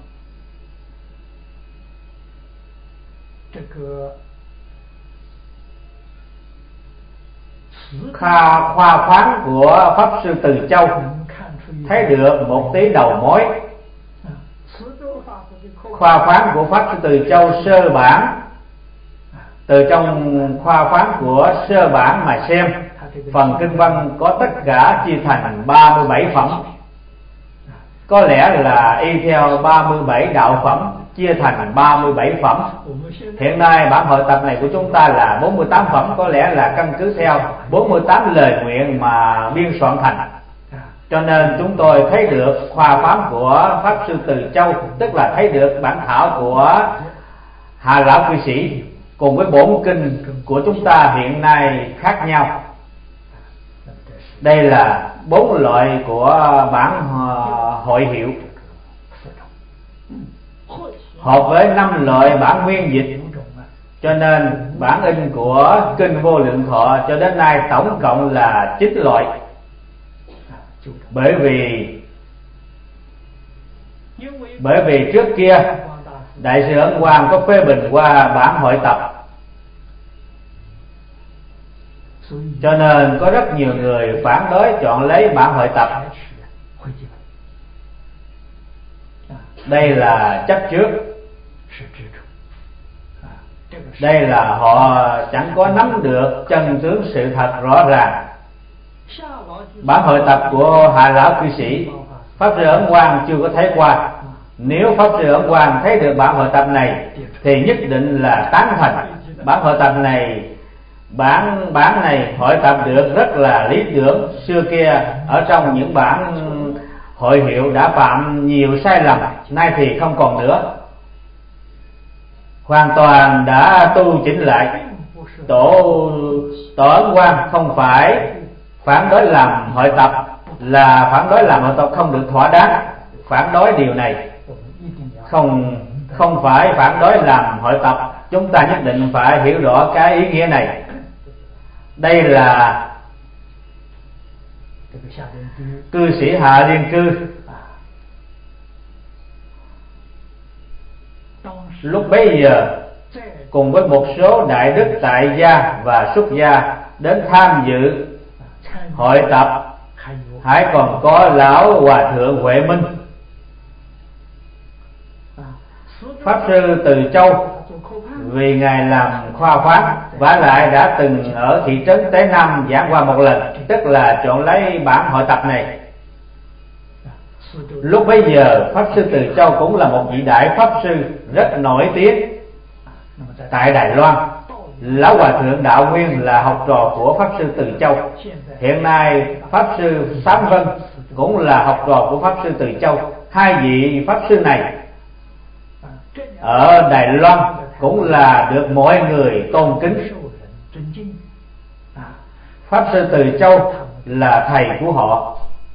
Kha khoa khoáng của Pháp Sư Từ Châu thấy được một tí đầu mối. Khoa khoáng của Pháp Sư Từ Châu sơ bản, từ trong khoa khoáng của sơ bản mà xem, phần kinh văn có tất cả chia thành ba mươi bảy phẩm. Có lẽ là y theo ba mươi bảy đạo phẩm chia thành ba mươi bảy phẩm. Hiện nay bản hội tập này của chúng ta là bốn mươi tám phẩm, có lẽ là căn cứ theo bốn mươi tám lời nguyện mà biên soạn thành. Cho nên chúng tôi thấy được khoa pháp của Pháp Sư Từ Châu, tức là thấy được bản thảo của Hạ lão cư sĩ cùng với bổn kinh của chúng ta hiện nay khác nhau. Đây là bốn loại của bản hội hiệu, hợp với năm loại bản nguyên dịch. Cho nên bản in của kinh Vô Lượng Thọ cho đến nay tổng cộng là chín loại. Bởi vì Bởi vì trước kia Đại sư Ấn Quang có phê bình qua bản hội tập, cho nên có rất nhiều người phản đối chọn lấy bản hội tập. Đây là chấp trước. Đây là họ chẳng có nắm được chân tướng sự thật rõ ràng. Bản hội tập của Hạ lão cư sĩ Pháp Sư Ấn Quang chưa có thấy qua. Nếu Pháp Sư Ấn Quang thấy được bản hội tập này thì nhất định là tán thành. Bản hội tập này Bản bản này hội tập được rất là lý tưởng. Xưa kia ở trong những bản hội hiệu đã phạm nhiều sai lầm, nay thì không còn nữa, hoàn toàn đã tu chỉnh lại. Tổ Tổ Ấn Quang không phải phản đối làm hội tập, là phản đối làm hội tập không được thỏa đáng. Phản đối điều này, không không phải phản đối làm hội tập, chúng ta nhất định phải hiểu rõ cái ý nghĩa này. Đây là cư sĩ Hạ Liên Cư. Lúc bấy giờ cùng với một số đại đức tại gia và xuất gia đến tham dự hội tập, hãy còn có lão hòa thượng Huệ Minh, pháp sư Từ Châu, vì ngài làm khoa phán, vả lại đã từng ở thị trấn Tế Nam giảng qua một lần, tức là chọn lấy bản hội tập này. Lúc bấy giờ pháp sư Từ Châu cũng là một vị đại pháp sư rất nổi tiếng tại Đài Loan. Lão hòa thượng Đạo Nguyên là học trò của pháp sư Từ Châu. Hiện nay pháp sư Sám Vân cũng là học trò của pháp sư Từ Châu. Hai vị pháp sư này ở Đài Loan cũng là được mọi người tôn kính. Pháp sư Từ Châu là thầy của họ.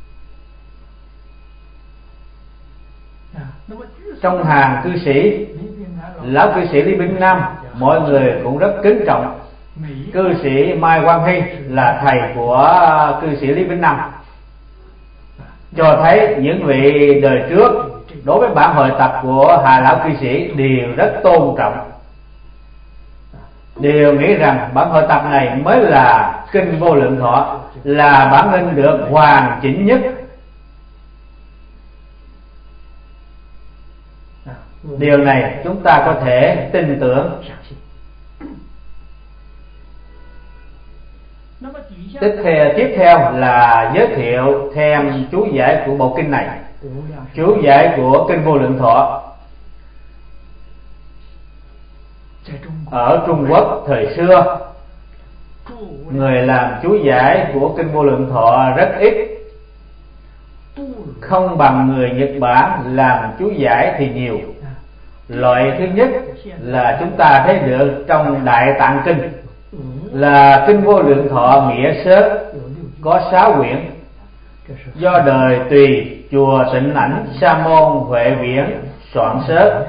Trong hàng cư sĩ, lão cư sĩ Lý Bỉnh Nam mọi người cũng rất kính trọng. Cư sĩ Mai Quang Hy là thầy của cư sĩ Lý Bỉnh Nam, cho thấy những vị đời trước đối với bản hội tập của Hà lão cư sĩ đều rất tôn trọng, đều nghĩ rằng bản hội tập này mới là kinh Vô Lượng Thọ, là bản in được hoàn chỉnh nhất. Điều này chúng ta có thể tin tưởng. Tiếp theo, tiếp theo là giới thiệu thêm chú giải của bộ kinh này. Chú giải của kinh Vô Lượng Thọ ở Trung Quốc thời xưa, người làm chú giải của kinh Vô Lượng Thọ rất ít, không bằng người Nhật Bản làm chú giải thì nhiều. Loại thứ nhất là chúng ta thấy được trong Đại Tạng Kinh, là kinh Vô Lượng Thọ nghĩa sớ, có sáu quyển, do đời Tùy chùa Tịnh Ảnh Sa môn Huệ Viễn soạn sớ.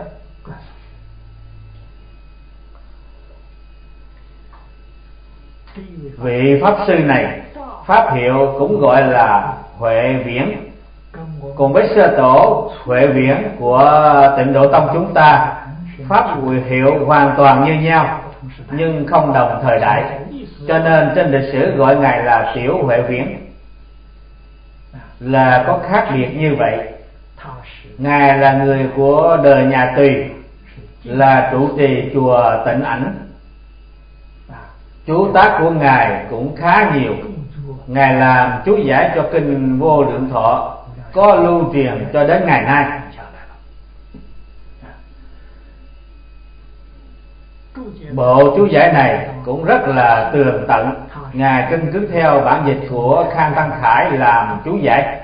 Vị pháp sư này pháp hiệu cũng gọi là Huệ Viễn, cùng với sơ tổ Huệ Viễn của Tịnh Độ Tông chúng ta, pháp hiệu hoàn toàn như nhau nhưng không đồng thời đại, cho nên trên lịch sử gọi ngài là Tiểu Huệ Viễn, là có khác biệt như vậy. Ngài là người của đời nhà Tùy, là trụ trì chùa Tịnh Ảnh. Chú tác của ngài cũng khá nhiều. Ngài làm chú giải cho kinh Vô Lượng Thọ, có lưu truyền cho đến ngày nay. Bộ chú giải này cũng rất là tường tận. Ngài căn cứ theo bản dịch của Khang Tăng Khải làm chú giải.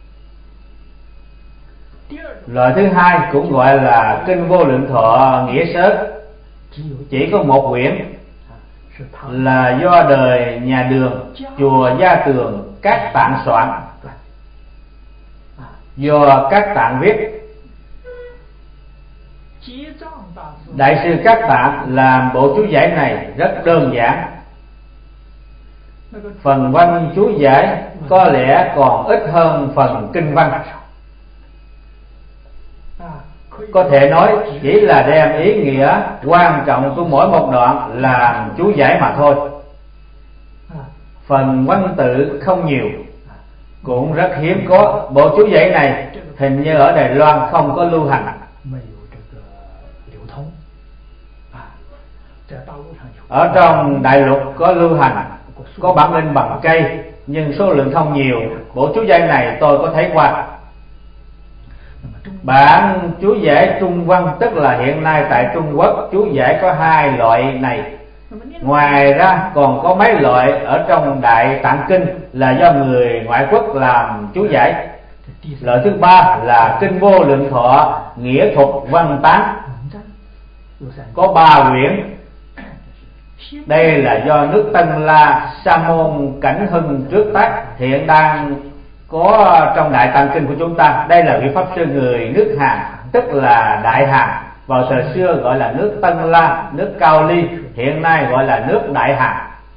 Loại thứ hai cũng gọi là kinh Vô Lượng Thọ nghĩa sớ, chỉ có một quyển, là do đời nhà Đường chùa Gia Tường Các Tạng soạn, do Các Tạng viết. Đại sư Các Tạng làm bộ chú giải này rất đơn giản. Phần văn chú giải có lẽ còn ít hơn phần kinh văn, có thể nói chỉ là đem ý nghĩa quan trọng của mỗi một đoạn làm chú giải mà thôi. Phần văn tự không nhiều, cũng rất hiếm có. Bộ chú giải này hình như ở Đài Loan không có lưu hành. Ở trong đại lục có lưu hành, có bản in bằng cây, nhưng số lượng không nhiều. Bộ chú giải này tôi có thấy qua. Bản chú giải Trung Văn, tức là hiện nay tại Trung Quốc chú giải có hai loại này. Ngoài ra còn có mấy loại ở trong Đại Tạng Kinh là do người ngoại quốc làm chú giải. Loại thứ ba là kinh Vô Lượng Thọ nghĩa thuật văn tán, có ba quyển. Đây là do nước Tân La Sa môn Cảnh Hưng trước tác, hiện đang có trong Đại Tạng Kinh của chúng ta. Đây là vị pháp sư người nước Hàn, tức là Đại Hàn, vào thời xưa gọi là nước Tân La, nước Cao Ly, hiện nay gọi là nước Đại Hàn.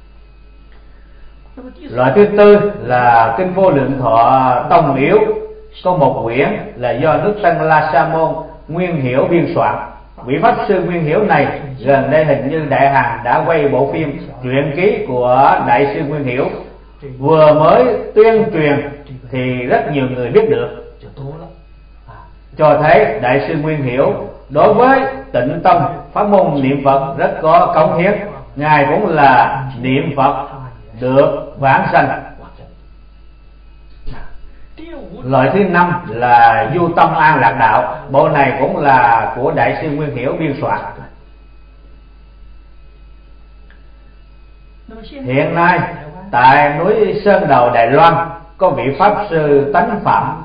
Loại thứ tư là kinh Vô Lượng Thọ Tông Yếu, có một quyển là do nước Tân La Sa Môn Nguyên Hiểu biên soạn. Vị pháp sư Nguyên Hiểu này gần đây hình như Đại Hàn đã quay bộ phim truyện ký của đại sư Nguyên Hiểu, vừa mới tuyên truyền thì rất nhiều người biết được, cho thấy đại sư Nguyên Hiểu đối với Tịnh Tông pháp môn niệm Phật rất có cống hiến. Ngài cũng là niệm Phật được vãng sanh. Loại thứ năm là Du Tâm An Lạc Đạo, bộ này cũng là của đại sư Nguyên Hiểu biên soạn. Hiện nay tại núi Sơn Đầu Đài Loan có vị pháp sư Tánh Phạm.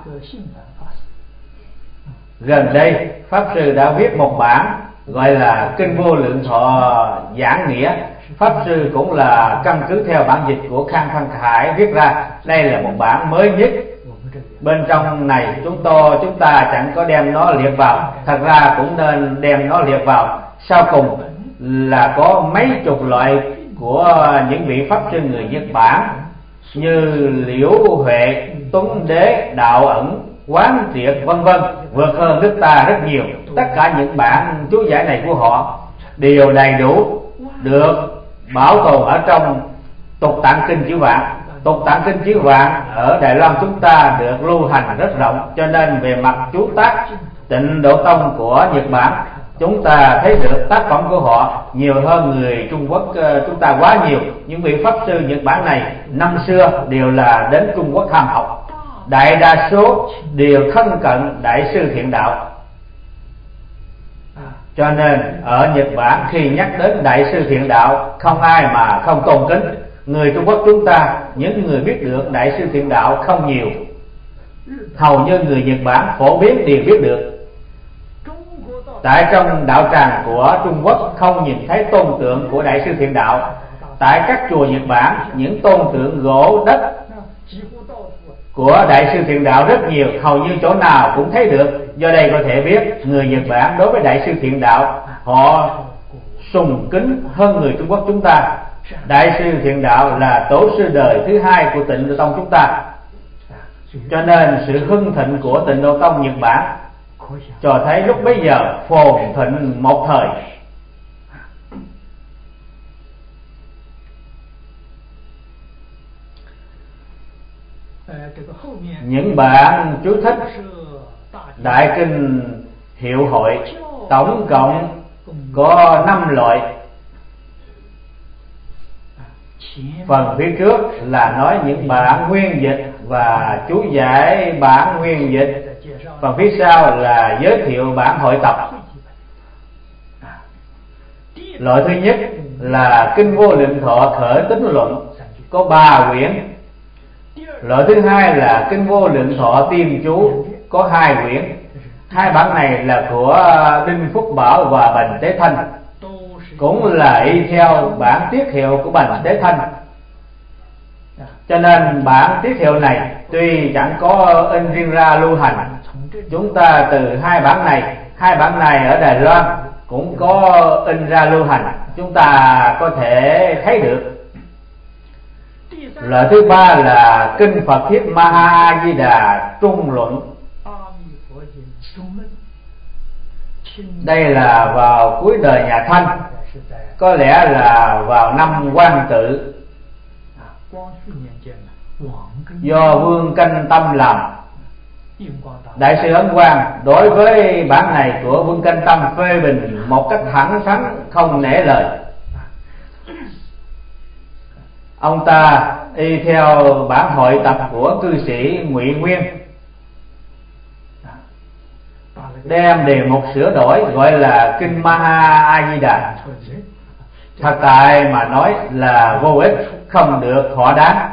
Gần đây pháp sư đã viết một bản gọi là Kinh Vô Lượng Thọ Giảng Nghĩa. Pháp sư cũng là căn cứ theo bản dịch của Khang Thanh Khải viết ra. Đây là một bản mới nhất. Bên trong này chúng tôi chúng ta chẳng có đem nó liệt vào, thật ra cũng nên đem nó liệt vào. Sau cùng là có mấy chục loại của những vị pháp sư người Nhật Bản như Liễu Huệ, Tuấn Đế, Đạo Ẩn, Quán Triệt vân vân, vượt hơn nước ta rất nhiều. Tất cả những bản chú giải này của họ đều đầy đủ được bảo tồn ở trong Tục Tạng Kinh Chữ Vạn. Tục Tạng Kinh Chữ Vạn ở Đài Loan chúng ta được lưu hành rất rộng, cho nên về mặt chú tác Tịnh Độ Tông của Nhật Bản chúng ta thấy được tác phẩm của họ nhiều hơn người Trung Quốc chúng ta quá nhiều. Những vị pháp sư Nhật Bản này năm xưa đều là đến Trung Quốc tham học, đại đa số đều thân cận đại sư Thiện Đạo, cho nên ở Nhật Bản khi nhắc đến đại sư Thiện Đạo không ai mà không tôn kính. Người Trung Quốc chúng ta, những người biết được đại sư Thiện Đạo không nhiều, hầu như người Nhật Bản phổ biến đều biết được. Tại trong đạo tràng của Trung Quốc không nhìn thấy tôn tượng của đại sư Thiện Đạo. Tại các chùa Nhật Bản, những tôn tượng gỗ đất của đại sư Thiện Đạo rất nhiều, hầu như chỗ nào cũng thấy được. Do đây có thể biết người Nhật Bản đối với đại sư Thiện Đạo họ sùng kính hơn người Trung Quốc chúng ta. Đại sư Thiện Đạo là tổ sư đời thứ hai của Tịnh Độ Tông chúng ta, cho nên sự hưng thịnh của Tịnh Độ Tông Nhật Bản cho thấy lúc bấy giờ phồn thịnh một thời. Những bản chú thích Đại Kinh Hiệu Hội tổng cộng có năm loại. Phần phía trước là nói những bản nguyên dịch và chú giải bản nguyên dịch. Phần phía sau là giới thiệu bản hội tập. Loại thứ nhất là Kinh Vô Lượng Thọ Khởi Tính Luận, có ba quyển. Loại thứ hai là Kinh Vô Lượng Thọ Tiên Chú, có hai quyển. Hai bản này là của Đinh Phúc Bảo và Bành Tế Thanh, cũng là y theo bản tiết hiệu của Bành Tế Thanh. Cho nên bản tiết hiệu này tuy chẳng có in riêng ra lưu hành, chúng ta từ hai bản này, hai bản này ở Đài Loan cũng có in ra lưu hành, chúng ta có thể thấy được. Loại thứ ba là Kinh Phật Thiết Ma Ha Di Đà Trung Luận. Đây là vào cuối đời nhà Thanh, có lẽ là vào năm Quang Tự, do Vương Canh Tâm làm. Đại sư Ấn Quang đối với bản này của Vương Canh Tâm phê bình một cách thẳng thắn không nể lời. Ông ta y theo bản hội tập của cư sĩ Ngụy Nguyên, đem đề mục sửa đổi gọi là Kinh Maha A Di Đà. Thật tại mà nói là vô ích, không được thỏa đáng.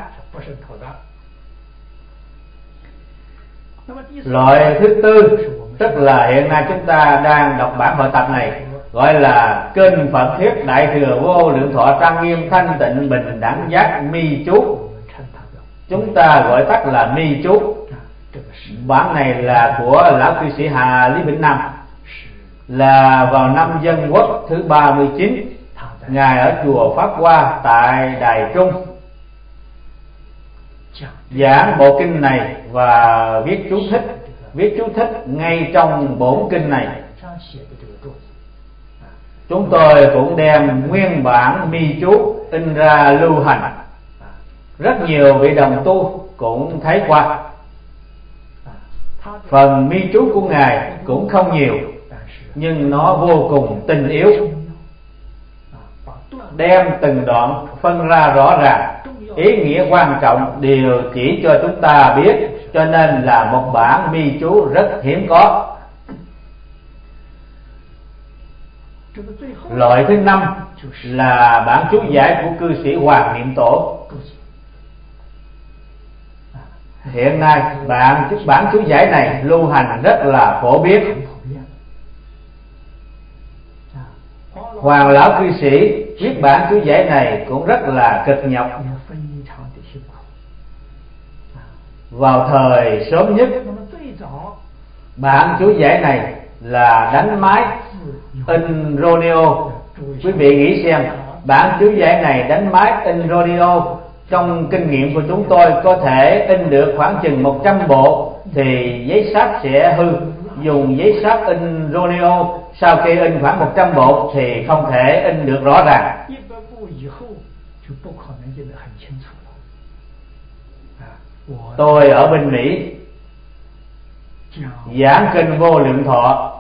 Loại thứ tư, tức là hiện nay chúng ta đang đọc bản hội tập này, gọi là Kinh Phật Thiết Đại Thừa Vô Lượng Thọ Trang Nghiêm Thanh Tịnh Bình Đẳng Giác Mi Chú, chúng ta gọi tắt là Mi Chú. Bản này là của lão cư sĩ Hà Lý Vĩnh Nam. là vào năm Dân Quốc thứ ba mươi chín, Ngài ở chùa Pháp Hoa tại Đài Trung giảng bộ kinh này và viết chú thích, viết chú thích ngay trong bổn kinh này. Chúng tôi cũng đem nguyên bản mi chú in ra lưu hành. Rất nhiều vị đồng tu cũng thấy qua. Phần mi chú của Ngài cũng không nhiều, nhưng nó vô cùng tinh yếu, đem từng đoạn phân ra rõ ràng, ý nghĩa quan trọng đều chỉ cho chúng ta biết, cho nên là một bản mi chú rất hiếm có. Loại thứ năm là bản chú giải của cư sĩ Hoàng Niệm Tổ. Hiện nay bản bản chú giải này lưu hành rất là phổ biến. Hoàng lão cư sĩ viết bản chú giải này cũng rất là cực nhọc. Vào thời sớm nhất, bản chú giải này là đánh máy in Roneo. Quý vị nghĩ xem, bản chú giải này đánh máy in Roneo, trong kinh nghiệm của chúng tôi có thể in được khoảng chừng một trăm bộ thì giấy sáp sẽ hư. Dùng giấy sáp in Roneo, sau khi in khoảng một trăm bộ thì không thể in được rõ ràng. Tôi ở bên Mỹ giảng kinh Vô Lượng Thọ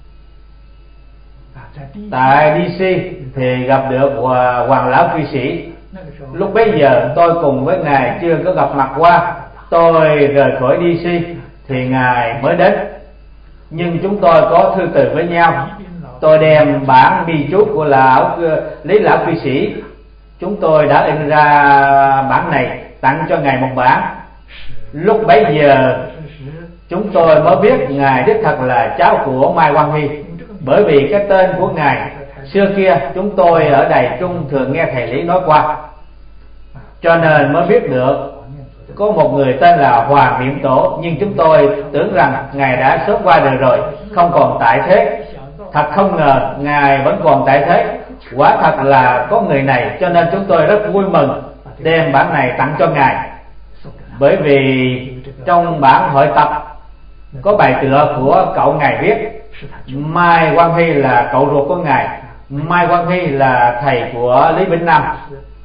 tại đê xê thì gặp được Hoàng lão cư sĩ. Lúc bấy giờ tôi cùng với Ngài chưa có gặp mặt qua. Tôi rời khỏi đê xê thì Ngài mới đến, nhưng chúng tôi có thư từ với nhau. Tôi đem bản mi chú của lão Lý lão cư sĩ, chúng tôi đã in ra bản này tặng cho Ngài một bản. Lúc bấy giờ chúng tôi mới biết Ngài đích thật là cháu của Mai Quang Hy, bởi vì cái tên của Ngài xưa kia chúng tôi ở Đài Trung thường nghe thầy Lý nói qua, cho nên mới biết được có một người tên là Hoàng Niệm Tổ. Nhưng chúng tôi tưởng rằng Ngài đã sớm qua đời rồi, không còn tại thế. Thật không ngờ Ngài vẫn còn tại thế. Quả thật là có người này, cho nên chúng tôi rất vui mừng đem bản này tặng cho Ngài. Bởi vì trong bản hội tập có bài tựa của cậu Ngài viết. Mai Quang Hy là cậu ruột của Ngài, Mai Quang Hy là thầy của Lý Bỉnh Nam,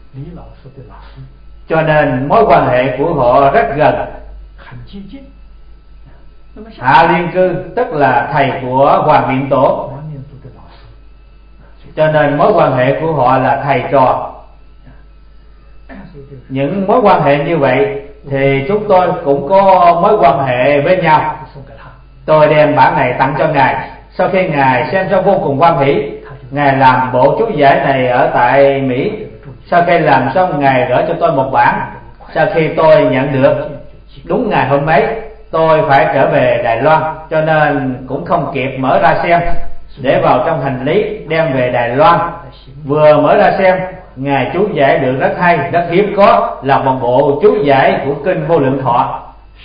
cho nên mối quan hệ của họ rất gần. Hạ Liên Cư tức là thầy của Hoàng Niệm Tổ, cho nên mối quan hệ của họ là thầy trò. Những mối quan hệ như vậy thì chúng tôi cũng có mối quan hệ với nhau. Tôi đem bản này tặng cho Ngài. Sau khi Ngài xem cho vô cùng hoan hỷ, Ngài làm bộ chú giải này ở tại Mỹ. Sau khi làm xong, Ngài gửi cho tôi một bản. Sau khi tôi nhận được, đúng ngày hôm ấy tôi phải trở về Đài Loan, cho nên cũng không kịp mở ra xem, để vào trong hành lý đem về Đài Loan. Vừa mở ra xem, Ngài chú giải được rất hay, rất hiếm có, là một bộ chú giải của kinh Vô Lượng Thọ.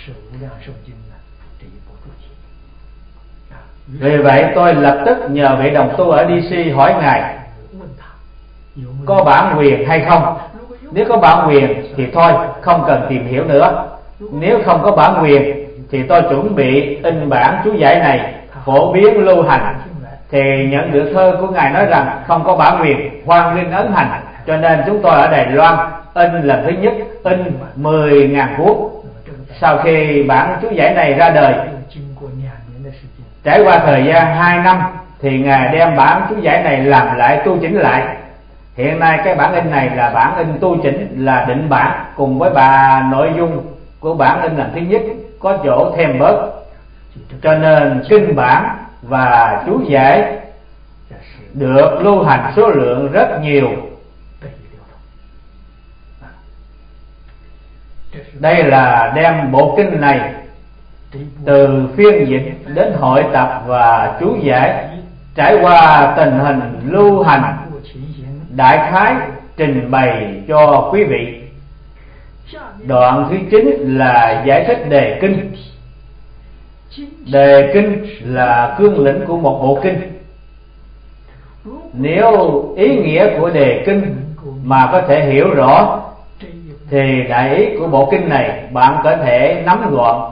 Vì vậy tôi lập tức nhờ vị đồng tu ở đê xê hỏi Ngài có bản quyền hay không. Nếu có bản quyền thì thôi, không cần tìm hiểu nữa. Nếu không có bản quyền thì tôi chuẩn bị in bản chú giải này phổ biến lưu hành. Thì nhận được thơ của Ngài nói rằng không có bản quyền, hoan nghênh ấn hành, cho nên chúng tôi ở Đài Loan in lần thứ nhất in mười nghìn cuốn. Sau khi bản chú giải này ra đời, trải qua thời gian hai năm thì Ngài đem bản chú giải này làm lại, tu chỉnh lại. Hiện nay cái bản in này là bản in tu chỉnh, là định bản, cùng với bà nội dung của bản in lần thứ nhất có chỗ thêm bớt, cho nên kinh bản và chú giải được lưu hành số lượng rất nhiều. Đây là đem bộ kinh này từ phiên dịch đến hội tập và chú giải, trải qua tình hình lưu hành, đại khái trình bày cho quý vị. Đoạn thứ chín là giải thích đề kinh. Đề kinh là cương lĩnh của một bộ kinh. Nếu ý nghĩa của đề kinh mà có thể hiểu rõ thì đại ý của bộ kinh này bạn có thể nắm gọn.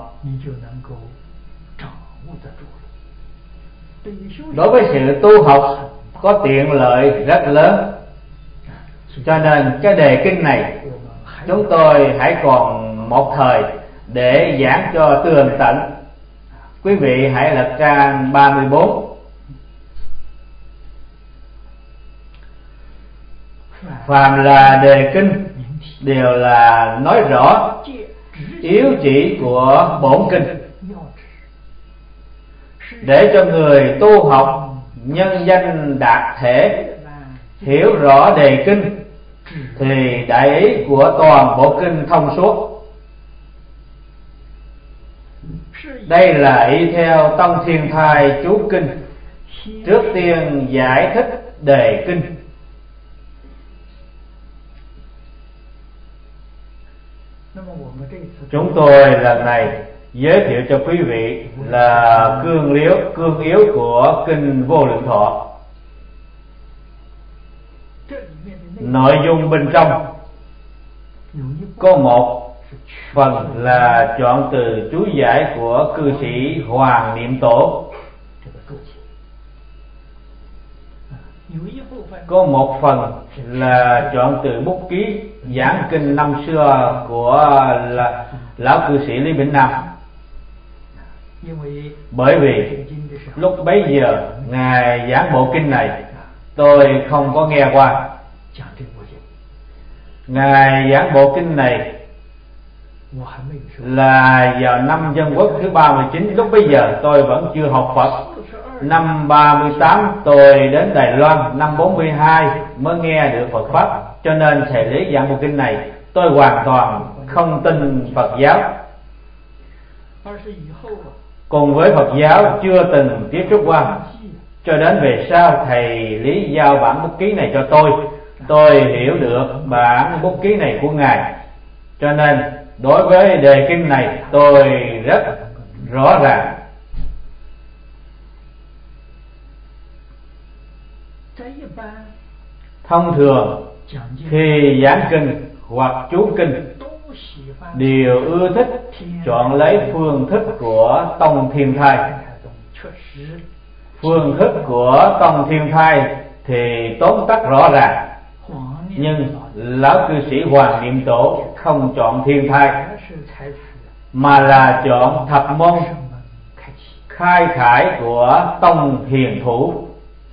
Đối với sự tu học có tiện lợi rất lớn. Cho nên cái đề kinh này chúng tôi hãy còn một thời để giảng cho tường tận. Quý vị hãy lật trang ba mươi bốn. Phàm là đề kinh đều là nói rõ yếu chỉ của bổn kinh, để cho người tu học nhân danh đạt thể hiểu rõ đề kinh thì đại ý của toàn bộ kinh thông suốt. Đây là y theo Tông Thiên Thai chú kinh, trước tiên giải thích đề kinh. Chúng tôi lần này giới thiệu cho quý vị là cương yếu cương yếu của kinh Vô Lượng Thọ. Nội dung bên trong có một phần là chọn từ chú giải của cư sĩ Hoàng Niệm Tổ, có một phần là chọn từ bút ký giảng kinh năm xưa của là lão cư sĩ Lý Bỉnh Nam. Bởi vì lúc bấy giờ ngài giảng bộ kinh này tôi không có nghe qua. Ngài giảng bộ kinh này là vào năm Dân Quốc thứ ba mươi chín. Lúc bấy giờ tôi vẫn chưa học Phật. Năm ba mươi tám tôi đến Đài Loan. Năm bốn mươi hai mới nghe được Phật Pháp. Cho nên thầy Lý giảng bộ kinh này tôi hoàn toàn không tin Phật giáo. Cùng với Phật giáo chưa từng tiếp xúc qua. Cho đến về sau thầy Lý giao bản bút ký này cho tôi, tôi hiểu được bản bút ký này của ngài. Cho nên đối với đề kinh này tôi rất rõ ràng. Thông thường khi giảng kinh hoặc chú kinh đều ưa thích chọn lấy phương thức của Tông Thiên Thai. Phương thức của Tông Thiên Thai thì tóm tắt rõ ràng, nhưng lão cư sĩ Hoàng Niệm Tổ không chọn Thiên Thai mà là chọn thập môn khai khải của Tông Hiền Thủ.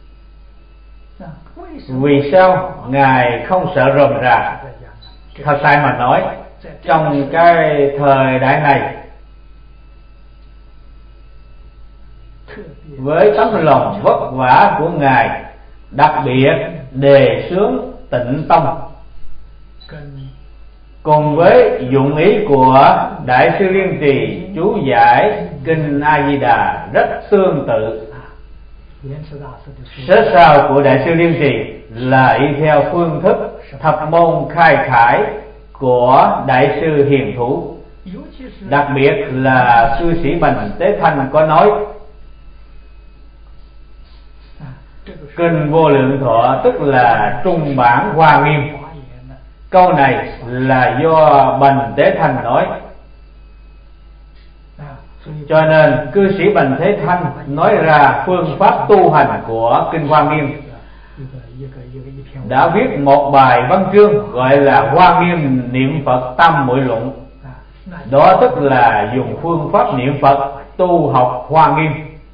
Vì sao ngài không sợ rườm rà? Thật tại mà nói, trong cái thời đại này, với tấm lòng vất vả của ngài, đặc biệt đề xướng Tịnh Tông, cùng với dụng ý của Đại sư Liên Trì chú giải kinh A Di Đà rất tương tự. Sớ sao của Đại sư Liên Trì là y theo phương thức thập môn khai khải của Đại sư Hiền Thủ. Đặc biệt là cư sĩ Bành Tế Thanh có nói kinh Vô Lượng Thọ tức là trung bản Hoa Nghiêm. Câu này là do Bành Tế Thanh nói. Cho nên cư sĩ Bành Thế Thanh nói ra phương pháp tu hành của kinh Hoa Nghiêm, đã viết một bài văn chương gọi là Hoa Nghiêm Niệm Phật Tam Muội Luận. Đó tức là dùng phương pháp niệm Phật tu học Hoa Nghiêm.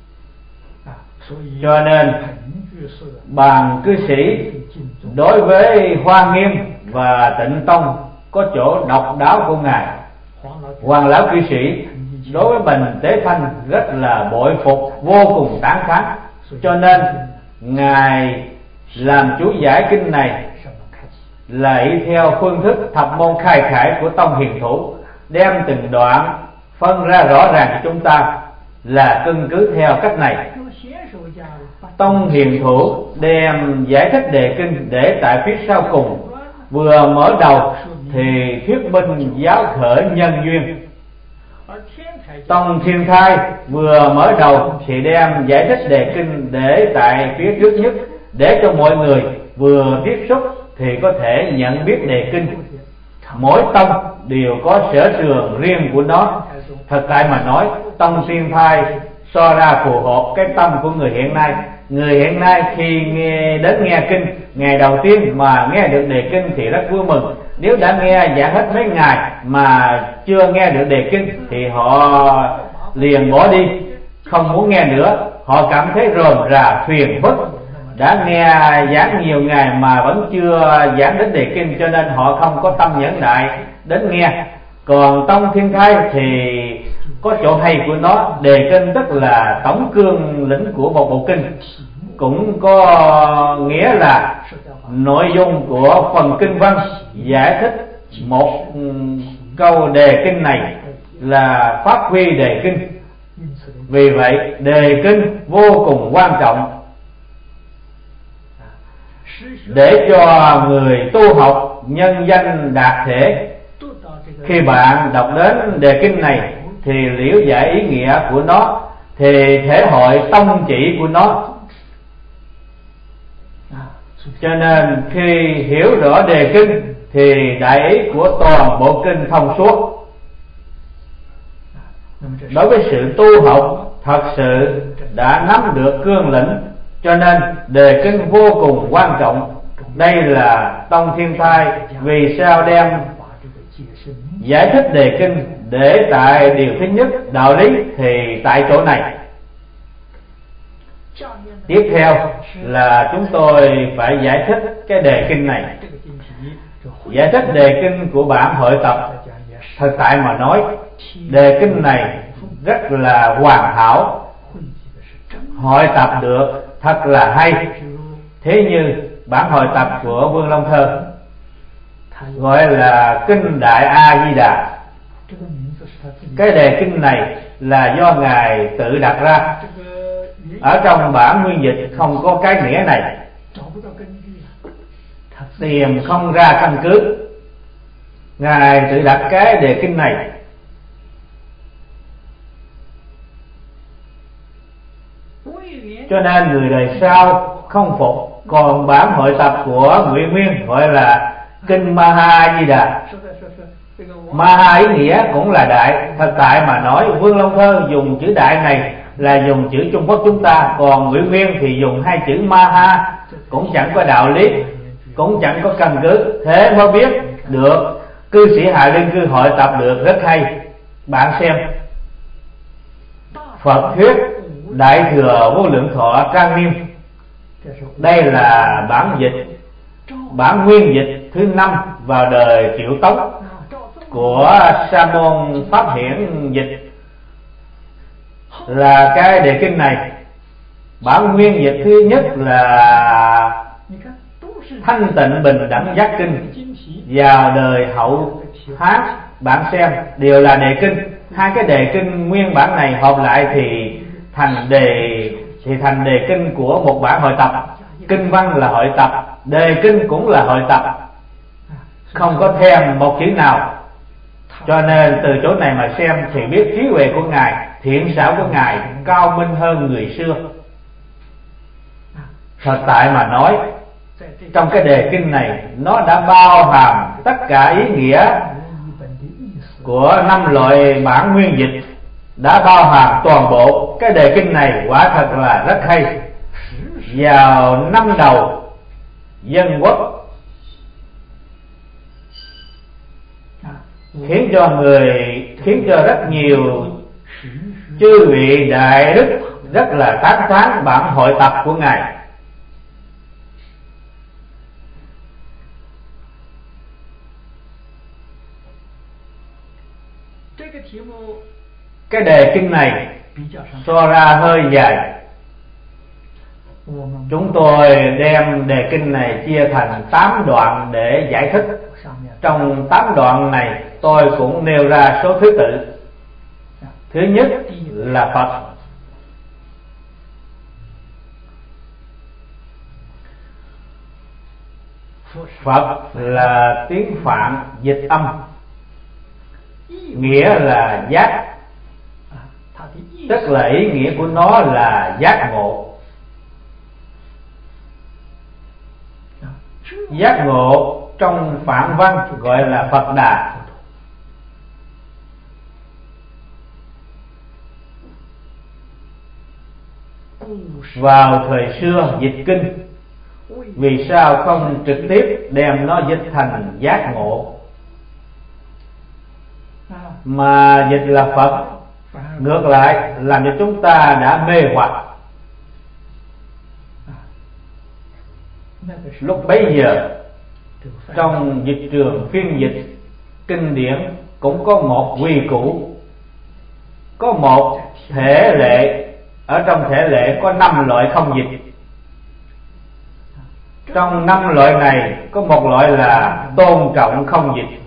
Cho nên bàn cư sĩ đối với Hoa Nghiêm và Tịnh Tông có chỗ độc đáo của ngài. Hoàng lão cư sĩ đối với Bành Tế Thanh rất là bội phục, vô cùng tán thán. Cho nên ngài làm chú giải kinh này là y theo phương thức thập môn khai khải của Tông Hiền Thủ, đem từng đoạn phân ra rõ ràng cho chúng ta là căn cứ theo cách này. Tông Hiền Thủ đem giải thích đề kinh để tại phía sau cùng, vừa mở đầu thì thuyết minh giáo khởi nhân duyên. Tông Thiên Thai vừa mở đầu thì đem giải thích đề kinh để tại phía trước nhất để cho mọi người vừa tiếp xúc thì có thể nhận biết đề kinh. Mỗi tông đều có sở trường riêng của nó. Thật tại mà nói, tông Thiên Thai so ra phù hợp cái tâm của người hiện nay. Người hiện nay khi nghe đến nghe kinh, ngày đầu tiên mà nghe được đề kinh thì rất vui mừng. Nếu đã nghe giảng hết mấy ngày mà chưa nghe được đề kinh thì họ liền bỏ đi, không muốn nghe nữa. Họ cảm thấy rườm rà phiền phức. Đã nghe giảng nhiều ngày mà vẫn chưa giảng đến đề kinh, cho nên họ không có tâm nhẫn nại đến nghe. Còn tông Thiên Thai thì có chỗ hay của nó. Đề kinh tức là tổng cương lĩnh của một bộ kinh, cũng có nghĩa là nội dung của phần kinh văn giải thích một câu đề kinh này là phát huy đề kinh. Vì vậy đề kinh vô cùng quan trọng để cho người tu học nhân danh đạt thể. Khi bạn đọc đến đề kinh này thì liễu giải ý nghĩa của nó, thì thể hội tông chỉ của nó. Cho nên khi hiểu rõ đề kinh thì đại ý của toàn bộ kinh thông suốt. Đối với sự tu học thật sự đã nắm được cương lĩnh, cho nên đề kinh vô cùng quan trọng. Đây là tông Thiên Thai vì sao đem giải thích đề kinh để tại điều thứ nhất đạo lý thì tại chỗ này. Tiếp theo là chúng tôi phải giải thích cái đề kinh này. Giải thích đề kinh của bản hội tập, thật tại mà nói, đề kinh này rất là hoàn hảo, hội tập được thật là hay. Thế như bản hội tập của Vương Long Thơ gọi là Kinh Đại A Di Đà. Cái đề kinh này là do Ngài tự đặt ra. Ở trong bản nguyên dịch không có cái nghĩa này, tìm không ra căn cứ. Ngài tự đặt cái đề kinh này. Cho nên người đời sau không phục. Còn bản hội tập của Ngụy Nguyên gọi là Kinh Maha Di Đà. Maha ý nghĩa cũng là đại. Thật tại mà nói, Vương Long Thơ dùng chữ đại này là dùng chữ Trung Quốc chúng ta, còn Ngụy Nguyên thì dùng hai chữ Maha, cũng chẳng có đạo lý, cũng chẳng có căn cứ. Thế mới biết được cư sĩ Hạ Liên Cư hội tập được rất hay. Bạn xem Phật thuyết Đại Thừa Vô Lượng Thọ Trang Nghiêm, đây là bản dịch, bản nguyên dịch thứ năm vào đời Triệu Tống của Sa môn Pháp Hiển dịch, là cái đề kinh này. Bản nguyên dịch thứ nhất là Thanh Tịnh Bình Đẳng Giác Kinh vào đời Hậu Hán. Bạn xem đều là đề kinh. Hai cái đề kinh nguyên bản này hợp lại thì thành đề thì thành đề kinh của một bản hội tập. Kinh văn là hội tập, đề kinh cũng là hội tập, không có thêm một chữ nào. Cho nên từ chỗ này mà xem thì biết trí huệ của Ngài, thiện xảo của Ngài cao minh hơn người xưa. Thật tại mà nói, trong cái đề kinh này nó đã bao hàm tất cả ý nghĩa của năm loại bản nguyên dịch, đã bao hàm toàn bộ. Cái đề kinh này quả thật là rất hay. Vào năm đầu dân quốc khiến cho người khiến cho rất nhiều chư vị đại đức rất là tán thán bản hội tập của Ngài. Cái đề kinh này so ra hơi dài. Chúng tôi đem đề kinh này chia thành tám đoạn để giải thích. Trong tám đoạn này tôi cũng nêu ra số thứ tự. Thứ nhất là Phật. Phật là tiếng Phạn dịch âm, nghĩa là giác, tức là ý nghĩa của nó là giác ngộ. Giác ngộ trong phản văn gọi là Phật Đà. Vào thời xưa dịch kinh, vì sao không trực tiếp đem nó dịch thành giác ngộ, mà dịch là Phật, ngược lại làm cho chúng ta đã mê hoặc. Lúc bấy giờ trong dịch trường phiên dịch kinh điển cũng có một quy củ, có một thể lệ. Ở trong thể lệ có năm loại không dịch. Trong năm loại này có một loại là tôn trọng không dịch.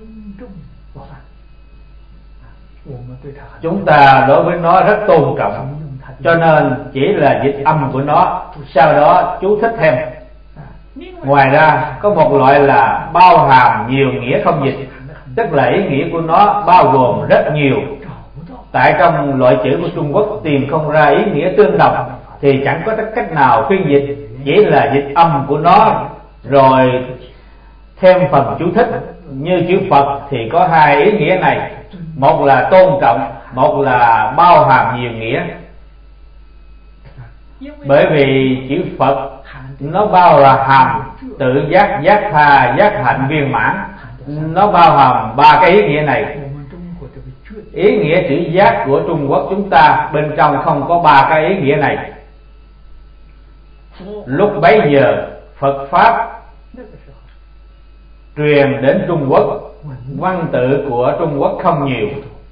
Chúng ta đối với nó rất tôn trọng, cho nên chỉ là dịch âm của nó, sau đó chú thích thêm. Ngoài ra có một loại là bao hàm nhiều nghĩa không dịch, tức là ý nghĩa của nó bao gồm rất nhiều. Tại trong loại chữ của Trung Quốc tìm không ra ý nghĩa tương đồng thì chẳng có cách nào phiên dịch, chỉ là dịch âm của nó rồi thêm phần chú thích. Như chữ Phật thì có hai ý nghĩa này, một là tôn trọng, một là bao hàm nhiều nghĩa. Bởi vì chữ Phật nó bao là hàm tự giác, giác tha, giác hạnh viên mãn, nó bao hàm ba cái ý nghĩa này. Ý nghĩa chữ giác của Trung Quốc chúng ta bên trong không có ba cái ý nghĩa này. Lúc bấy giờ Phật Pháp truyền đến Trung Quốc, văn tự của Trung Quốc không nhiều.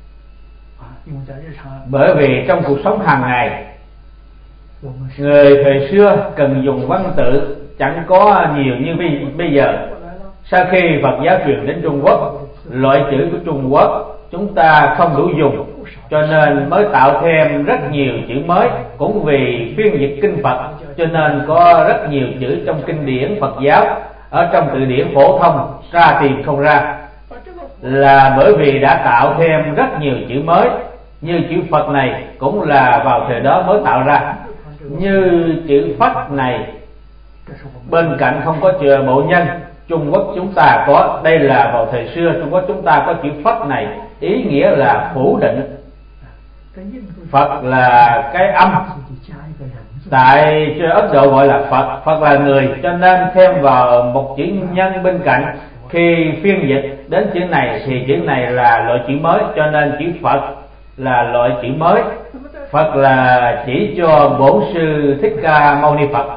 Bởi vì trong cuộc sống hàng ngày, người thời xưa cần dùng văn tự chẳng có nhiều như bây giờ. Sau khi Phật giáo truyền đến Trung Quốc, loại chữ của Trung Quốc chúng ta không đủ dùng, cho nên mới tạo thêm rất nhiều chữ mới. Cũng vì phiên dịch kinh Phật cho nên có rất nhiều chữ trong kinh điển Phật giáo ở trong từ điển phổ thông ra tìm không ra, là bởi vì đã tạo thêm rất nhiều chữ mới. Như chữ Phật này cũng là vào thời đó mới tạo ra. Như chữ Phật này bên cạnh không có chữ bộ nhân, Trung Quốc chúng ta có. Đây là vào thời xưa Trung Quốc chúng ta có chữ Phật này, ý nghĩa là phủ định. Phật là cái âm, tại Ấn Độ gọi là Phật, Phật là người, cho nên thêm vào một chữ nhân bên cạnh. Khi phiên dịch đến chữ này thì chữ này là loại chữ mới, cho nên chữ Phật là loại chữ mới. Phật là chỉ cho Bổn Sư Thích Ca Mâu Ni Phật.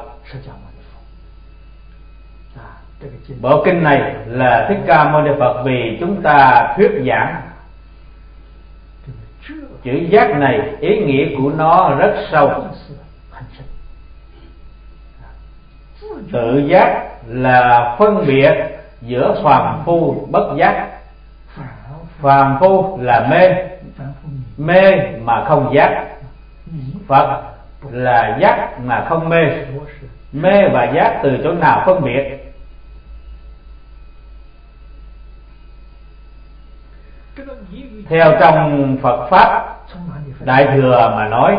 Bộ kinh này là Thích Ca Mâu Ni Phật vì chúng ta thuyết giảng. Chữ giác này ý nghĩa của nó rất sâu. Tự giác là phân biệt giữa phàm phu bất giác. Phàm phu là mê, mê mà không giác. Phật là giác mà không mê. Mê và giác từ chỗ nào phân biệt? Theo trong Phật Pháp Đại Thừa mà nói,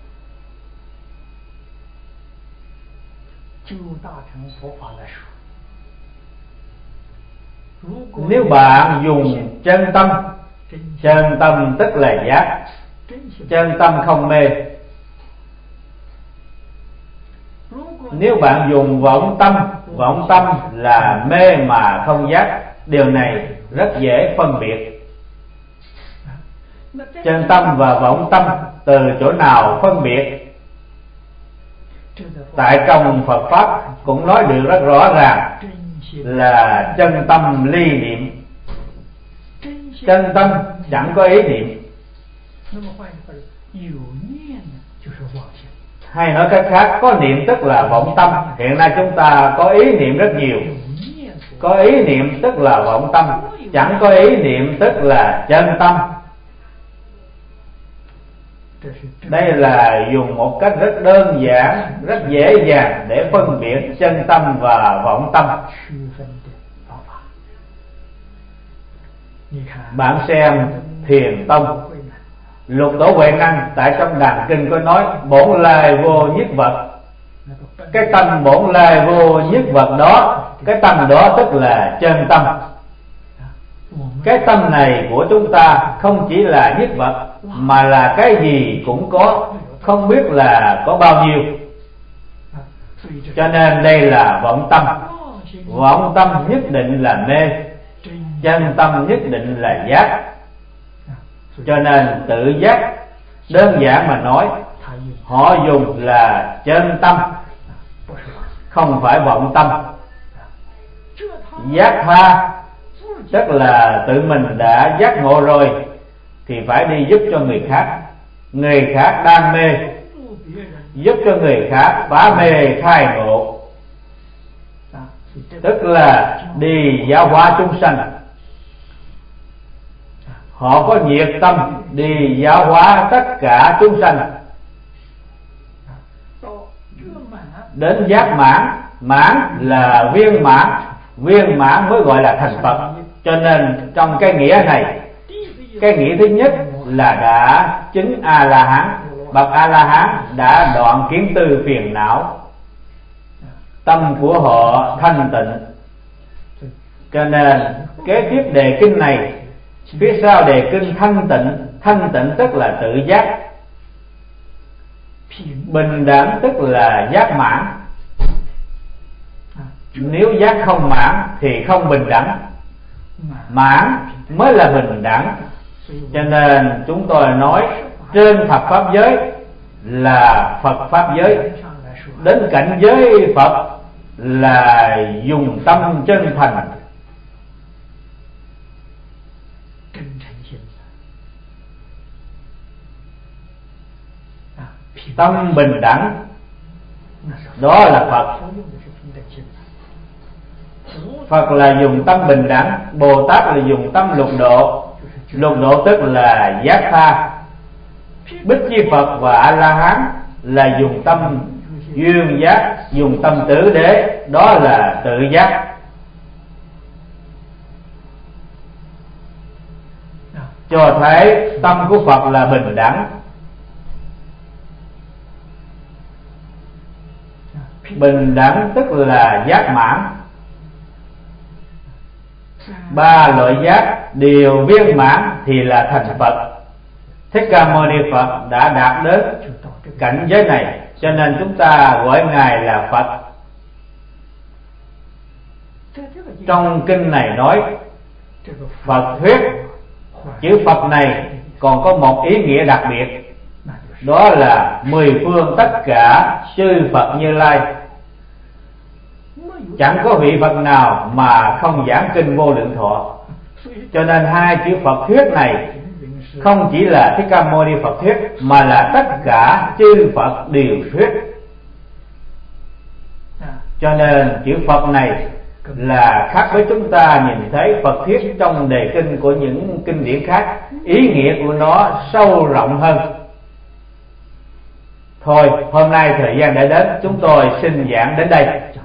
nếu bạn dùng chân tâm, chân tâm tức là giác, chân tâm không mê. Nếu bạn dùng vọng tâm, vọng tâm là mê mà không giác. Điều này rất dễ phân biệt. Chân tâm và vọng tâm từ chỗ nào phân biệt? Tại trong Phật Pháp cũng nói được rất rõ ràng là chân tâm ly niệm. Chân tâm chẳng có ý niệm. Hay nói cách khác, có niệm tức là vọng tâm. Hiện nay chúng ta có ý niệm rất nhiều. Có ý niệm tức là vọng tâm, chẳng có ý niệm tức là chân tâm. Đây là dùng một cách rất đơn giản, rất dễ dàng để phân biệt chân tâm và vọng tâm. Bạn xem Thiền Tông, Lục Tổ Huệ Năng tại trong đàn kinh có nói bổn lai vô nhất vật. Cái tâm bổn lai vô nhất vật đó Cái tâm đó tức là chân tâm. Cái tâm này của chúng ta không chỉ là nhất vật, mà là cái gì cũng có, không biết là có bao nhiêu. Cho nên đây là vọng tâm. Vọng tâm nhất định là mê, chân tâm nhất định là giác. Cho nên tự giác, đơn giản mà nói, họ dùng là chân tâm, không phải vọng tâm. Giác tha tức là tự mình đã giác ngộ rồi thì phải đi giúp cho người khác. Người khác đang mê, giúp cho người khác phá mê khai ngộ, tức là đi giáo hóa chúng sanh. Họ có nhiệt tâm đi giáo hóa tất cả chúng sanh đến giác mãn. Mãn là viên mãn, viên mãn mới gọi là thành Phật. Cho nên trong cái nghĩa này, cái nghĩa thứ nhất là đã chứng A-la-hán. Bậc A-la-hán đã đoạn kiến tư phiền não, tâm của họ thanh tịnh. Cho nên kế tiếp đề kinh này, phía sau đề kinh thanh tịnh. Thanh tịnh tức là tự giác. Bình đẳng tức là giác mãn. Nếu giác không mãn thì không bình đẳng, mãn mới là bình đẳng. Cho nên chúng tôi nói trên Phật Pháp giới là Phật Pháp giới, đến cảnh giới Phật là dùng tâm chân thành. Tâm bình đẳng, đó là Phật. Phật là dùng tâm bình đẳng, Bồ Tát là dùng tâm lục độ. Lục độ tức là giác tha. Bích Chi Phật và A-la-hán là dùng tâm duyên giác, dùng tâm tử đế, đó là tự giác. Cho thấy tâm của Phật là bình đẳng. Bình đẳng tức là giác mãn. Ba loại giác đều viên mãn thì là thành Phật. Thích Ca Mâu Ni Phật đã đạt đến cảnh giới này, cho nên chúng ta gọi Ngài là Phật. Trong kinh này nói Phật thuyết, chữ Phật này còn có một ý nghĩa đặc biệt, đó là mười phương tất cả chư Phật Như Lai. Chẳng có vị Phật nào mà không giảng kinh Vô Lượng Thọ. Cho nên hai chữ Phật thuyết này không chỉ là Thích Ca Mâu Ni Phật thuyết, mà là tất cả chư Phật đều thuyết. Cho nên chữ Phật này là khác với chúng ta nhìn thấy Phật thuyết trong đề kinh của những kinh điển khác. Ý nghĩa của nó sâu rộng hơn. Thôi, hôm nay thời gian đã đến, chúng tôi xin giảng đến đây.